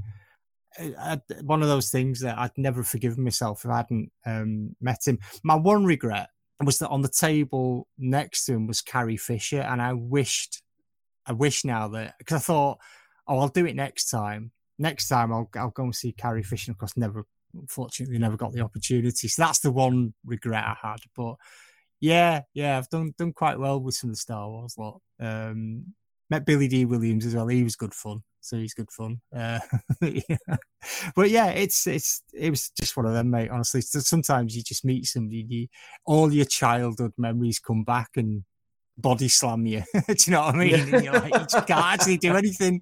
I, I, one of those things that I'd never forgiven myself if I hadn't um, met him. My one regret was that on the table next to him was Carrie Fisher, and I wished, I wish now that, because I thought, oh, I'll do it next time. Next time I'll I'll go and see Carrie Fisher. Of course, never, unfortunately, never got the opportunity. So that's the one regret I had. But yeah, yeah, I've done done quite well with some of the Star Wars lot. Um, met Billy D. Williams as well. He was good fun. So he's good fun. Uh, yeah. But yeah, it's it's it was just one of them, mate. Honestly, so sometimes you just meet somebody, you, all your childhood memories come back and body slam you. Do you know what I mean? And you're like, you just can't actually do anything.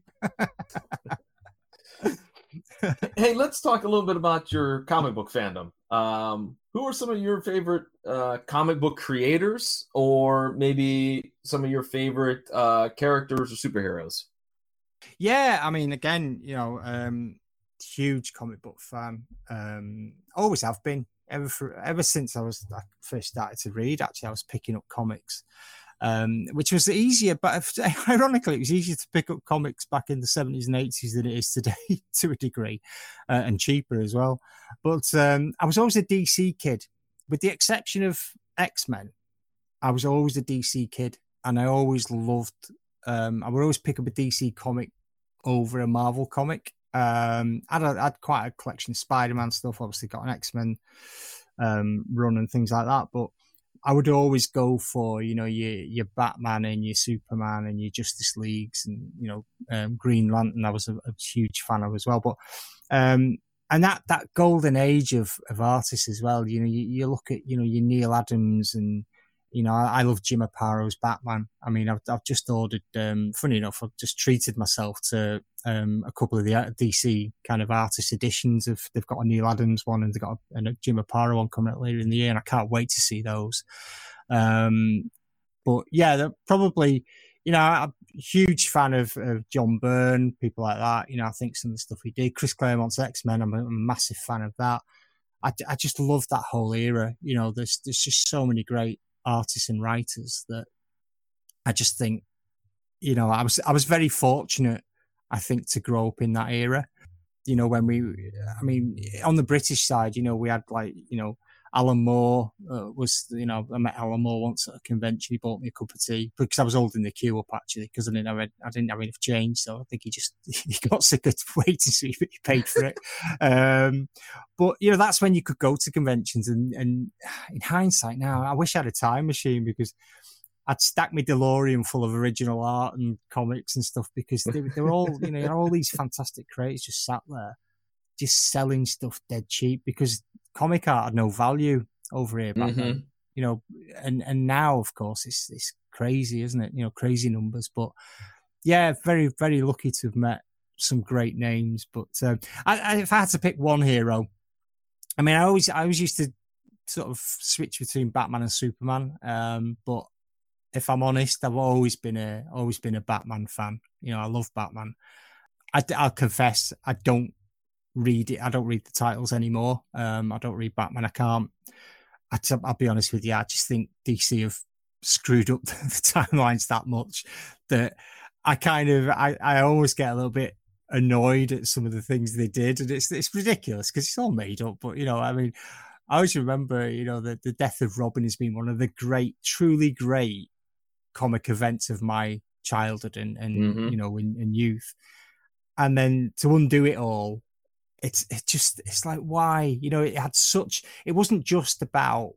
Hey, let's talk a little bit about your comic book fandom. Um, who are some of your favorite uh, comic book creators, or maybe some of your favorite uh, characters or superheroes? Yeah, I mean, again, you know, um, huge comic book fan. Um, always have been ever for, ever since I was I first started to read. Actually, I was picking up comics, um, which was easier. But ironically, it was easier to pick up comics back in the seventies and eighties than it is today, to a degree, uh, and cheaper as well. But um, I was always a D C kid, with the exception of X-Men. I was always a D C kid, and I always loved. Um, I would always pick up a D C comic over a Marvel comic. Um, I had, a, I had quite a collection of Spider-Man stuff. Obviously, got an X-Men um, run and things like that. But I would always go for, you know, your your Batman and your Superman and your Justice Leagues and, you know, um, Green Lantern. I was a, a huge fan of as well. But um, and that that golden age of of artists as well. You know, you, you look at, you know, your Neil Adams and. You know, I, I love Jim Apato's Batman. I mean, I've, I've just ordered, um, funny enough, I've just treated myself to um, a couple of the D C kind of artist editions. Of They've got a Neil Adams one and they've got a, a Jim Aparo one coming out later in the year, and I can't wait to see those. Um, but yeah, they're probably, you know, I'm a huge fan of, of John Byrne, people like that. You know, I think some of the stuff he did. Chris Claremont's X-Men, I'm a, I'm a massive fan of that. I, I just love that whole era. You know, there's there's just so many great artists and writers that I just think, you know, I was I was very fortunate, I think, to grow up in that era. You know, when we, I mean, on the British side, you know, we had like, you know, Alan Moore uh, was, you know, I met Alan Moore once at a convention. He bought me a cup of tea because I was holding the queue up actually because I didn't have I didn't have enough change. So I think he just he got sick of waiting, so he paid for it. um, but you know, that's when you could go to conventions, and, and in hindsight now, I wish I had a time machine because I'd stack my DeLorean full of original art and comics and stuff because they, they were all, you know, you had all these fantastic creators just sat there, just selling stuff dead cheap because comic art had no value over here back mm-hmm. then, you know, and, and now, of course, it's it's crazy, isn't it? You know, crazy numbers. But yeah, very, very lucky to have met some great names. But um, I, I, if I had to pick one hero, I mean, I always, I always used to sort of switch between Batman and Superman. Um, but if I'm honest, I've always been a, always been a Batman fan. You know, I love Batman. I, I'll confess, I don't read it. I don't read the titles anymore. Um, I don't read Batman. I can't. I t- I'll be honest with you. I just think D C have screwed up the timelines that much that I kind of, I, I always get a little bit annoyed at some of the things they did. And it's, it's ridiculous because it's all made up. But, you know, I mean, I always remember, you know, the, the death of Robin has been one of the great, truly great comic events of my childhood and, and mm-hmm. you know, in, in youth. And then to undo it all, It's it just it's like, why? You know, it had such, it wasn't just about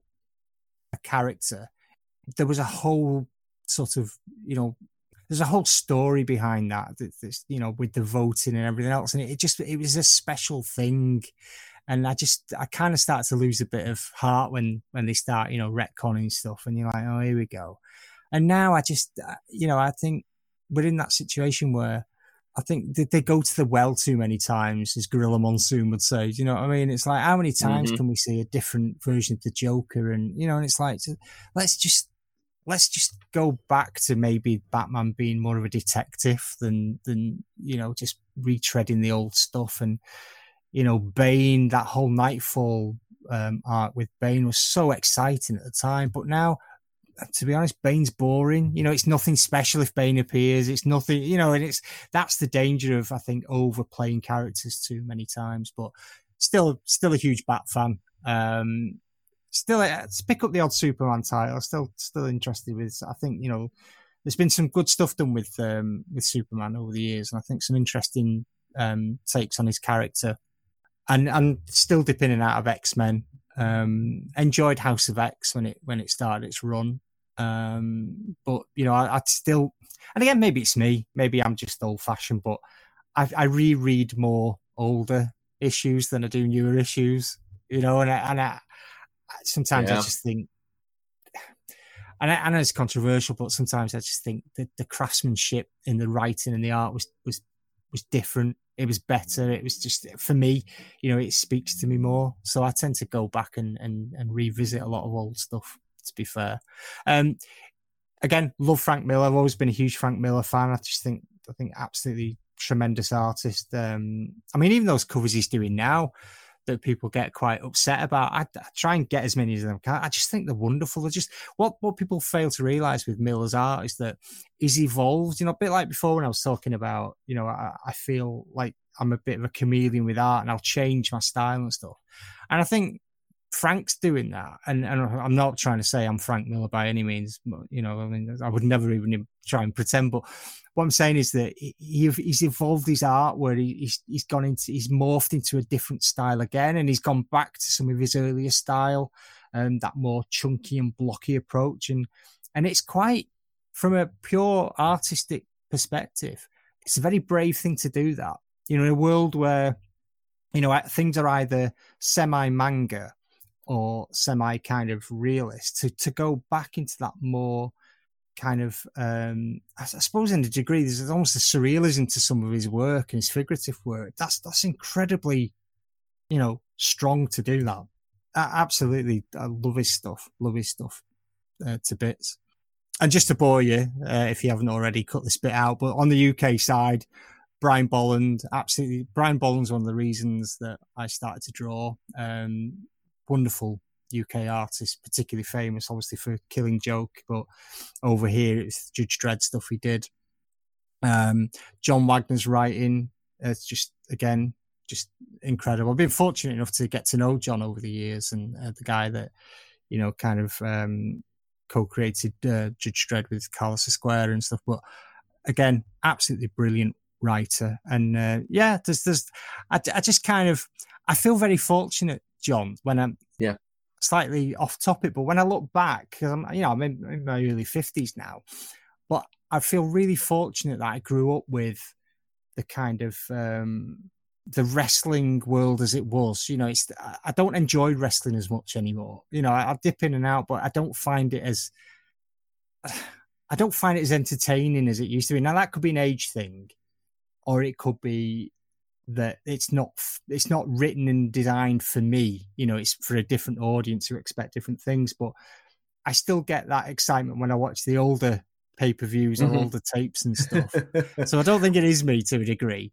a character. There was a whole sort of, you know, there's a whole story behind that, this, you know, with the voting and everything else. And it just, it was a special thing. And I just, I kind of started to lose a bit of heart when, when they start, you know, retconning stuff. And you're like, oh, here we go. And now I just, you know, I think we're in that situation where I think they, they go to the well too many times, as Gorilla Monsoon would say. You know what I mean? It's like, how many times mm-hmm. can we see a different version of the Joker? And, you know, and it's like, let's just, let's just go back to maybe Batman being more of a detective than, than, you know, just retreading the old stuff. And, you know, Bane, that whole Nightfall um, arc with Bane was so exciting at the time. But now, to be honest, Bane's boring. You know, it's nothing special if Bane appears. It's nothing, you know, and it's, that's the danger of, I think, overplaying characters too many times. But still, still a huge Bat fan. Um, still, let's pick up the odd Superman title. Still, still interested with, I think, you know, there's been some good stuff done with, um, with Superman over the years. And I think some interesting um, takes on his character. And, and still dipping in and out of X-Men. Um, enjoyed House of X when it, when it started its run. Um, but you know, I, I'd still, and again, maybe it's me, maybe I'm just old fashioned, but I, I reread more older issues than I do newer issues, you know, and I, and I, sometimes yeah. I just think, and I, I know it's controversial, but sometimes I just think that the craftsmanship in the writing and the art was, was, was different. It was better. It was just, for me, you know, it speaks to me more. So I tend to go back and, and, and revisit a lot of old stuff, to be fair. Um, again, love Frank Miller. I've always been a huge Frank Miller fan. I just think, I think absolutely tremendous artist. Um, I mean, even those covers he's doing now that people get quite upset about, I, I try and get as many as I can. I just think they're wonderful. They're just, what, what people fail to realise with Miller's art is that he's evolved, you know, a bit like before when I was talking about, you know, I, I feel like I'm a bit of a chameleon with art and I'll change my style and stuff. And I think Frank's doing that. And, and I'm not trying to say I'm Frank Miller by any means, but, you know, I mean, I would never even try and pretend, but what I'm saying is that he, he's evolved his art where he, he's, he's gone into, he's morphed into a different style again. And he's gone back to some of his earlier style and that more chunky and blocky approach. And, and it's quite, from a pure artistic perspective, it's a very brave thing to do that. You know, in a world where, you know, things are either semi-manga or semi kind of realist, to, to go back into that more kind of, um, I, I suppose in a degree, there's almost a surrealism to some of his work and his figurative work. That's, that's incredibly, you know, strong to do that. Uh, absolutely. I love his stuff, love his stuff uh, to bits. And just to bore you, uh, if you haven't already cut this bit out, but on the U K side, Brian Bolland, absolutely. Brian Bolland's one of the reasons that I started to draw. Um, wonderful U K artist, particularly famous, obviously, for Killing Joke, but over here it's Judge Dredd stuff he did. Um, John Wagner's writing, it's just, again, just incredible. I've been fortunate enough to get to know John over the years, and uh, the guy that, you know, kind of um, co-created uh, Judge Dredd with Carlos Esquire and stuff. But again, absolutely brilliant writer. And uh, yeah, there's, there's, I, I just kind of, I feel very fortunate, John, when I'm yeah slightly off topic, but when I look back, because I'm, you know, I'm in, in my early fifties now, but I feel really fortunate that I grew up with the kind of um, the wrestling world as it was. You know, it's I don't enjoy wrestling as much anymore. You know, I, I dip in and out, but I don't find it as I don't find it as entertaining as it used to be. Now that could be an age thing, or it could be that it's not it's not written and designed for me. You know, it's for a different audience who expect different things. But I still get that excitement when I watch the older pay-per-views or mm-hmm. all the tapes and stuff. So I don't think it is me to a degree.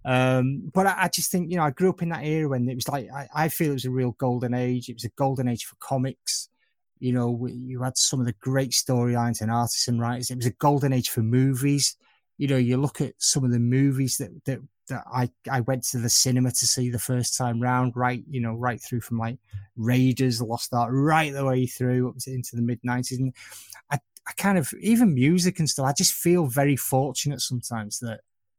Um, but I, I just think, you know, I grew up in that era when it was like, I, I feel it was a real golden age. It was a golden age for comics. You know, you had some of the great storylines and artists and writers. It was a golden age for movies. You know, you look at some of the movies that, that, that I, I went to the cinema to see the first time round, right, you know, right through from like Raiders, Lost Ark, right the way through up to, into the mid nineties. And I, I kind of, even music and stuff, I just feel very fortunate sometimes that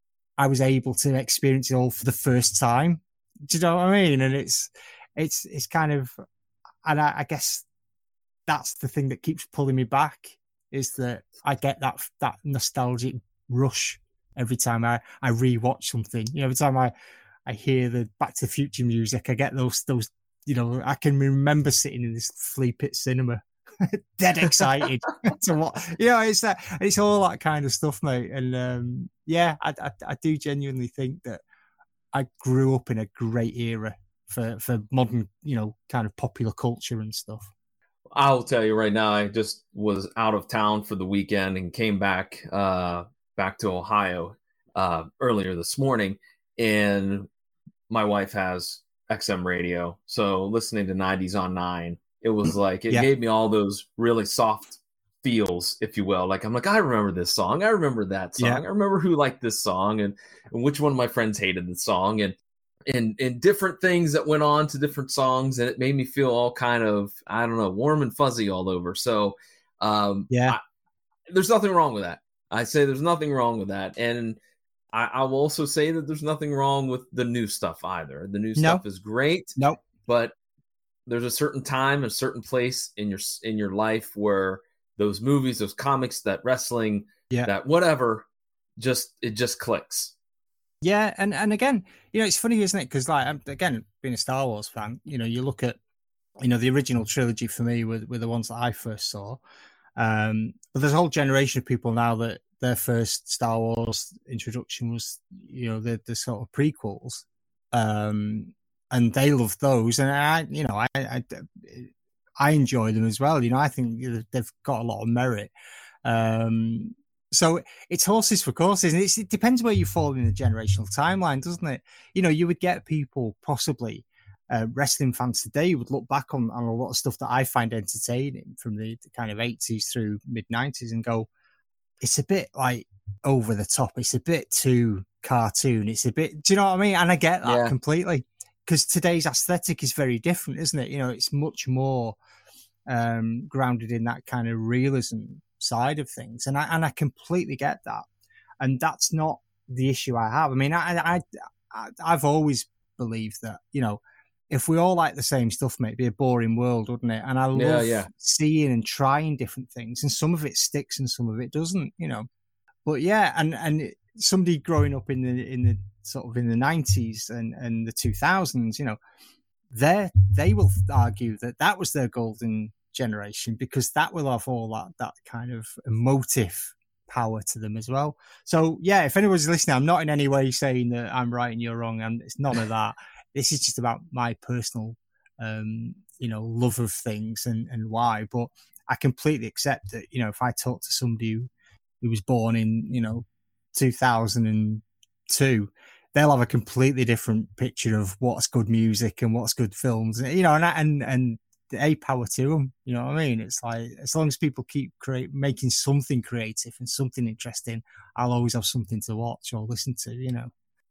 I was able to experience it all for the first time. Do you know what I mean? And it's, it's, it's kind of, and I, I guess that's the thing that keeps pulling me back, is that I get that, that nostalgic rush every time I, I rewatch something. You know, every time I, I hear the Back to the Future music, I get those, those, you know, I can remember sitting in this flea pit cinema dead excited to what, you know, it's that, it's all that kind of stuff, mate. And um, yeah, I, I, I do genuinely think that I grew up in a great era for, for modern, you know, kind of popular culture and stuff. I'll tell you right now, I just was out of town for the weekend and came back, uh, back to Ohio uh, earlier this morning, and my wife has X M radio, so listening to nineties on nine, it was like, it yeah. gave me all those really soft feels, if you will. Like, I'm like, I remember this song. I remember that song. Yeah. I remember who liked this song and, and which one of my friends hated the song, and, and, and different things that went on to different songs. And it made me feel all kind of, I don't know, warm and fuzzy all over. So um, yeah, I, there's nothing wrong with that. I say there's nothing wrong with that. And I, I will also say that there's nothing wrong with the new stuff either. The new stuff no. is great. Nope. But there's a certain time, a certain place in your in your life where those movies, those comics, that wrestling, yeah. that whatever, just it just clicks. Yeah, and and again, you know, it's funny, isn't it? Because like, again, being a Star Wars fan, you know, you look at, you know, the original trilogy for me were, were the ones that I first saw. Um, but there's a whole generation of people now that their first Star Wars introduction was, you know, the the sort of prequels. Um, and they love those, and I, you know, I, I, I enjoy them as well. You know, I think they've got a lot of merit. Um, so it's horses for courses, and it's, it depends where you fall in the generational timeline, doesn't it? You know, you would get people, possibly uh, wrestling fans today, would look back on, on a lot of stuff that I find entertaining from the, the kind of eighties through mid nineties and go, it's a bit like over the top. It's a bit too cartoon. It's a bit, do you know what I mean? And I get that yeah. completely. Because today's aesthetic is very different, isn't it? You know, it's much more um, grounded in that kind of realism side of things, and I and I completely get that. And that's not the issue I have. I mean, I, I, I I've always believed that, you know, if we all like the same stuff, mate, it'd be a boring world, wouldn't it? And I love yeah, yeah. seeing and trying different things, and some of it sticks and some of it doesn't, you know. But yeah, and and somebody growing up in the in the sort of in the nineties and, and the two thousands, you know, they they will argue that that was their golden generation, because that will have all that, that kind of emotive power to them as well. So yeah, if anyone's listening, I'm not in any way saying that I'm right and you're wrong, and it's none of that. This is just about my personal, um, you know, love of things and, and why. But I completely accept that, you know, if I talk to somebody who, who was born in, you know, two thousand two, they'll have a completely different picture of what's good music and what's good films, you know, and and and a power to them. You know what I mean? It's like, as long as people keep create making something creative and something interesting, I'll always have something to watch or listen to. You know.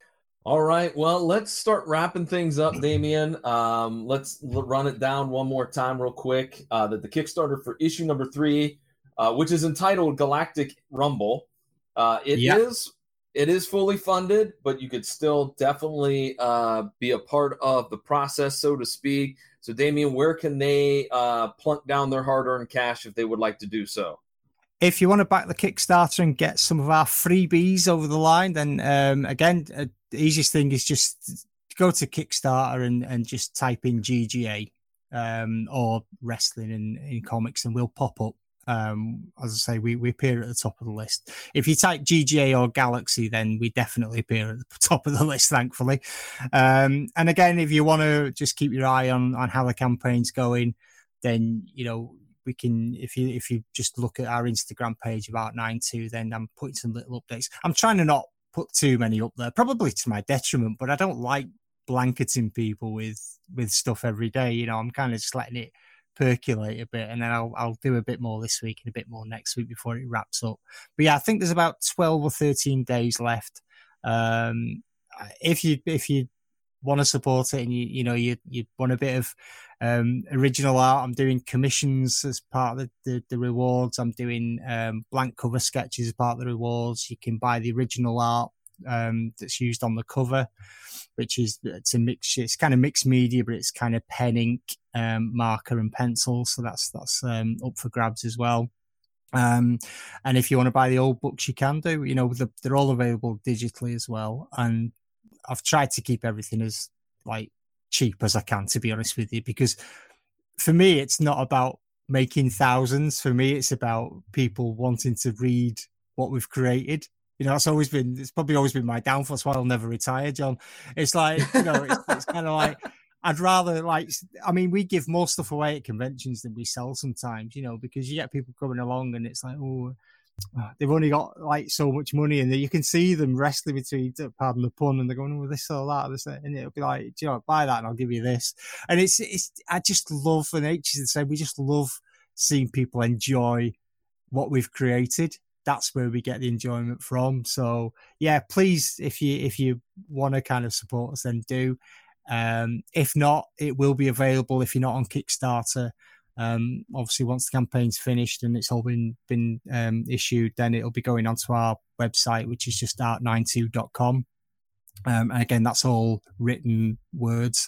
All right. Well, let's start wrapping things up, Damien. Um, let's l- run it down one more time, real quick. Uh, that the Kickstarter for issue number three, uh, which is entitled Galactic Rumble, uh, it Yeah. is it is fully funded, but you could still definitely uh, be a part of the process, so to speak. So, Damien, where can they uh, plunk down their hard-earned cash if they would like to do so? If you want to back the Kickstarter and get some of our freebies over the line, then um, again, uh, the easiest thing is just go to Kickstarter and, and just type in G G A um, or wrestling in, in comics, and we'll pop up. Um, as I say, we, we appear at the top of the list. If you type G G A or Galaxy, then we definitely appear at the top of the list, thankfully. Um, and again, if you want to just keep your eye on, on how the campaign's going, then, you know, we can, if you if you just look at our Instagram page about nine two, then I'm putting some little updates. I'm trying to not put too many up there, probably to my detriment, but I don't like blanketing people with with stuff every day. You know, I'm kind of just letting it percolate a bit, and then I'll I'll do a bit more this week and a bit more next week before it wraps up. But yeah, I think there's about twelve or thirteen days left. Um, if you if you want to support it and you you know you you want a bit of um, original art, I'm doing commissions as part of the, the, the rewards. I'm doing um, blank cover sketches as part of the rewards. You can buy the original art um, that's used on the cover, which is it's a mix. It's kind of mixed media, but it's kind of pen, ink, um, marker, and pencil. So that's that's um, up for grabs as well. Um, and if you want to buy the old books, you can do. You know, the, they're all available digitally as well. And I've tried to keep everything as like cheap as I can, to be honest with you, because for me, it's not about making thousands. For me, it's about people wanting to read what we've created. You know, that's always been, it's probably always been my downfall. That's why I'll never retire, John. It's like, you know, it's, it's kind of like, I'd rather like, I mean, we give more stuff away at conventions than we sell sometimes, you know, because you get people coming along and it's like, oh, they've only got like so much money, and you can see them wrestling between, pardon the pun, and they're going, oh, this or that, this, and it'll be like, do you know, buy that and I'll give you this. And it's, it's, I just love, and H is the same, we just love seeing people enjoy what we've created. That's where we get the enjoyment from. So yeah, please, if you, if you want to kind of support us, then do. Um, if not, it will be available if you're not on Kickstarter. Um, obviously, once the campaign's finished and it's all been been um, issued, then it'll be going onto our website, which is just art ninety-two dot com. Um, and again, that's all written words.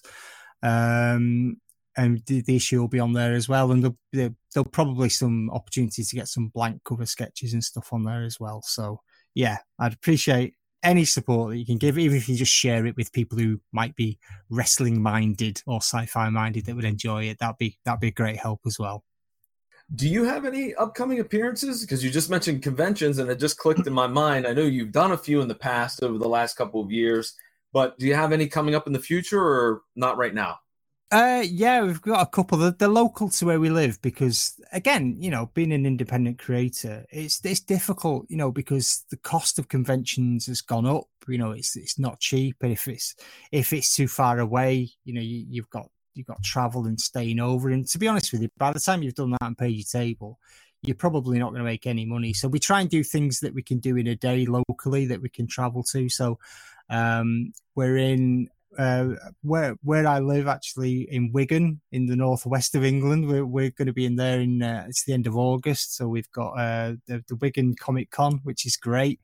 Um, and the, the issue will be on there as well. And there'll, there'll probably some opportunity to get some blank cover sketches and stuff on there as well. So yeah, I'd appreciate any support that you can give, even if you just share it with people who might be wrestling minded or sci-fi minded that would enjoy it. That'd be that'd be a great help as well. Do you have any upcoming appearances? Because you just mentioned conventions, and it just clicked in my mind. I know you've done a few in the past over the last couple of years, but do you have any coming up in the future, or not right now? Uh, yeah, we've got a couple. They're, they're local to where we live because, again, you know, being an independent creator, it's it's difficult, you know, because the cost of conventions has gone up. You know, it's it's not cheap, and if it's if it's too far away, you know, you, you've got you've got travel and staying over. And to be honest with you, by the time you've done that and paid your table, you're probably not going to make any money. So we try and do things that we can do in a day locally that we can travel to. So um, we're in. Uh, where where I live, actually in Wigan, in the northwest of England. We're we're going to be in there in uh, it's the end of August, so we've got uh, the, the Wigan Comic Con, which is great.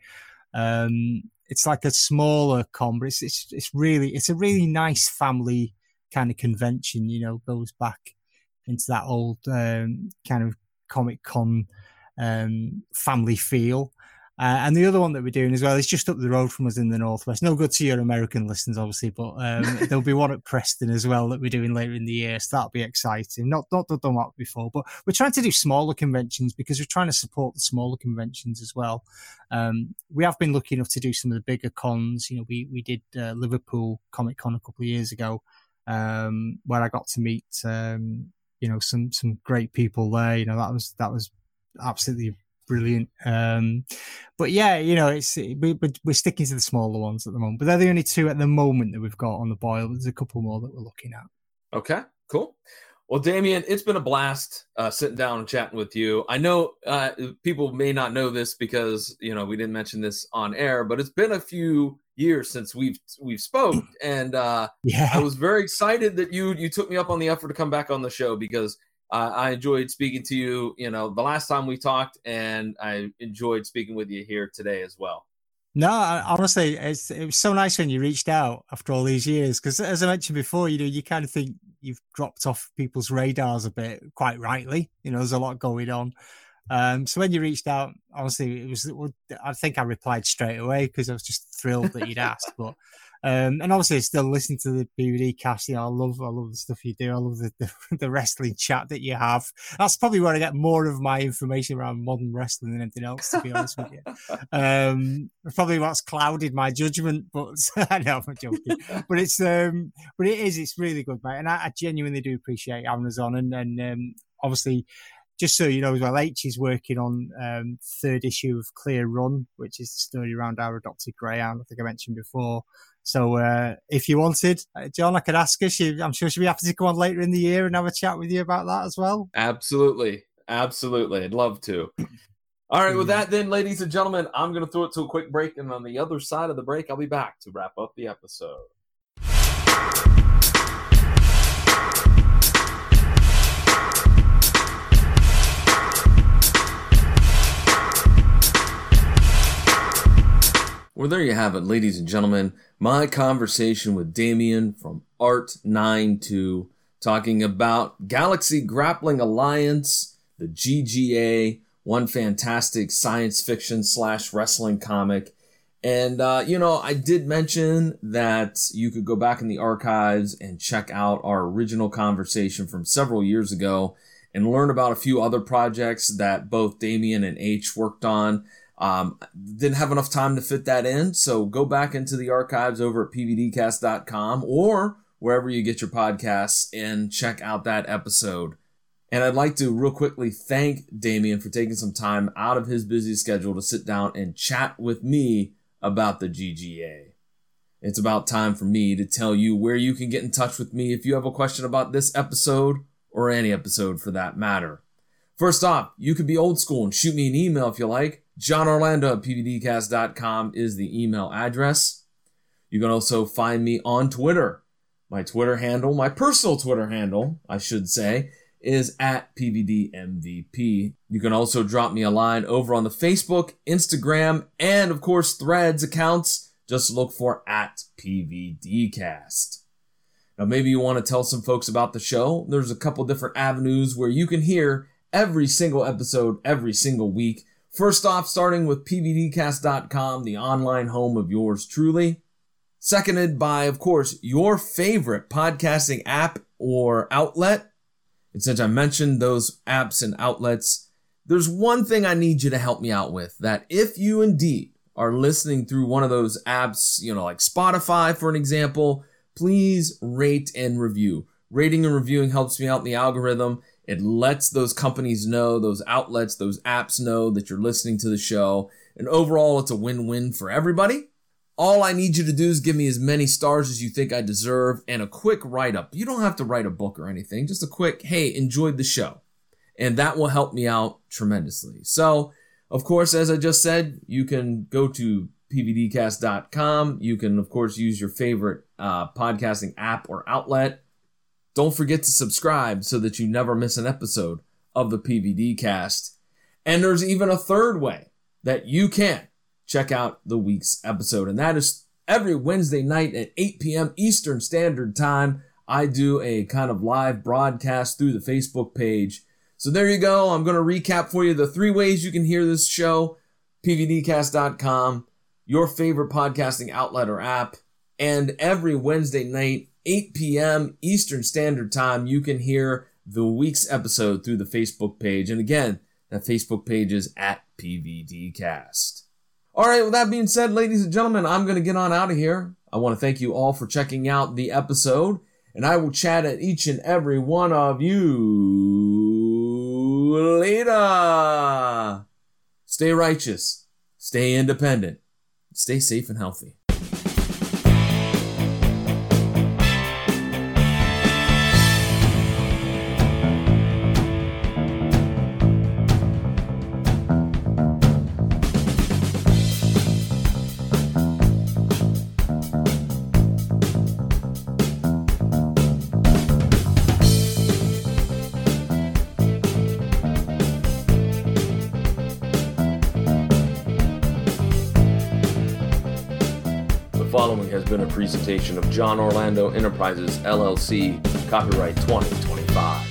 Um, it's like a smaller con, but it's, it's it's really it's a really nice family kind of convention. You know, goes back into that old um, kind of Comic Con um, family feel. Uh, and the other one that we're doing as well is just up the road from us in the northwest. No good to your American listeners, obviously, but um, there'll be one at Preston as well that we're doing later in the year. So that'll be exciting. Not not done that before, but we're trying to do smaller conventions because we're trying to support the smaller conventions as well. Um, we have been lucky enough to do some of the bigger cons. You know, we we did uh, Liverpool Comic Con a couple of years ago, um, where I got to meet um, you know some some great people there. You know, that was that was absolutely brilliant. Um, but yeah, you know, it's we, we're sticking to the smaller ones at the moment, but they're the only two at the moment that we've got on the boil. There's a couple more that we're looking at. Okay, cool. Well, Damian, it's been a blast uh, sitting down and chatting with you. I know uh, people may not know this because, you know, we didn't mention this on air, but it's been a few years since we've we've spoke, and uh, yeah. I was very excited that you you took me up on the effort to come back on the show because uh, I enjoyed speaking to you, you know, the last time we talked, and I enjoyed speaking with you here today as well. No, honestly, it's, it was so nice when you reached out after all these years because, as I mentioned before, you know, you kind of think you've dropped off people's radars a bit, quite rightly. You know, there's a lot going on. Um, so when you reached out, honestly, it was. I think I replied straight away because I was just thrilled that you'd asked. But um, and obviously, I still listen to the P V D cast. You know, I love, I love the stuff you do. I love the, the the wrestling chat that you have. That's probably where I get more of my information around modern wrestling than anything else. To be honest with you, um, probably what's clouded my judgment. But I know I'm joking. But it's um, but it is. It's really good, mate. And I, I genuinely do appreciate having us on. And and um, obviously. Just so you know as well, H is working on um, third issue of Clear Run, which is the story around our adopted greyhound, I think I mentioned before. So uh, if you wanted, uh, John, I could ask her. She, I'm sure she'll be happy to come on later in the year and have a chat with you about that as well. Absolutely. Absolutely. I'd love to. All right. With that then, ladies and gentlemen, I'm going to throw it to a quick break. And on the other side of the break, I'll be back to wrap up the episode. Well, there you have it, ladies and gentlemen. My conversation with Damian from Art ninety-two, talking about Galaxy Grappling Alliance, the G G A, one fantastic science fiction slash wrestling comic. And, uh, you know, I did mention that you could go back in the archives and check out our original conversation from several years ago and learn about a few other projects that both Damian and H worked on. Um, didn't have enough time to fit that in, so go back into the archives over at P V D cast dot com or wherever you get your podcasts and check out that episode. And I'd like to real quickly thank Damian for taking some time out of his busy schedule to sit down and chat with me about the G G A. It's about time for me to tell you where you can get in touch with me if you have a question about this episode or any episode for that matter. First off, you could be old school and shoot me an email if you like. John Orlando at P V D cast dot com is the email address. You can also find me on Twitter. My Twitter handle, my personal Twitter handle, I should say, is at P V D M V P. You can also drop me a line over on the Facebook, Instagram, and of course Threads accounts. Just look for at P V D cast. Now maybe you want to tell some folks about the show. There's a couple different avenues where you can hear every single episode every single week. First off, starting with P V D cast dot com, the online home of yours truly. Seconded by, of course, your favorite podcasting app or outlet. And since I mentioned those apps and outlets, there's one thing I need you to help me out with. That if you indeed are listening through one of those apps, you know, like Spotify, for an example, please rate and review. Rating and reviewing helps me out in the algorithm. It lets those companies know, those outlets, those apps know that you're listening to the show. And overall, it's a win-win for everybody. All I need you to do is give me as many stars as you think I deserve and a quick write-up. You don't have to write a book or anything. Just a quick, hey, enjoyed the show. And that will help me out tremendously. So, of course, as I just said, you can go to P V D cast dot com. You can, of course, use your favorite uh, podcasting app or outlet. Don't forget to subscribe so that you never miss an episode of the P V D Cast. And there's even a third way that you can check out the week's episode. And that is every Wednesday night at eight p.m. Eastern Standard Time. I do a kind of live broadcast through the Facebook page. So there you go. I'm going to recap for you the three ways you can hear this show. P V D cast dot com, your favorite podcasting outlet or app. And every Wednesday night, eight p.m. Eastern Standard Time, you can hear the week's episode through the Facebook page. And again, that Facebook page is at P V D Cast. All right, with that being said, ladies and gentlemen, I'm going to get on out of here. I want to thank you all for checking out the episode, and I will chat at each and every one of you later. Stay righteous, stay independent, stay safe and healthy. following has been a presentation of John Orlando Enterprises, L L C, copyright twenty twenty-five.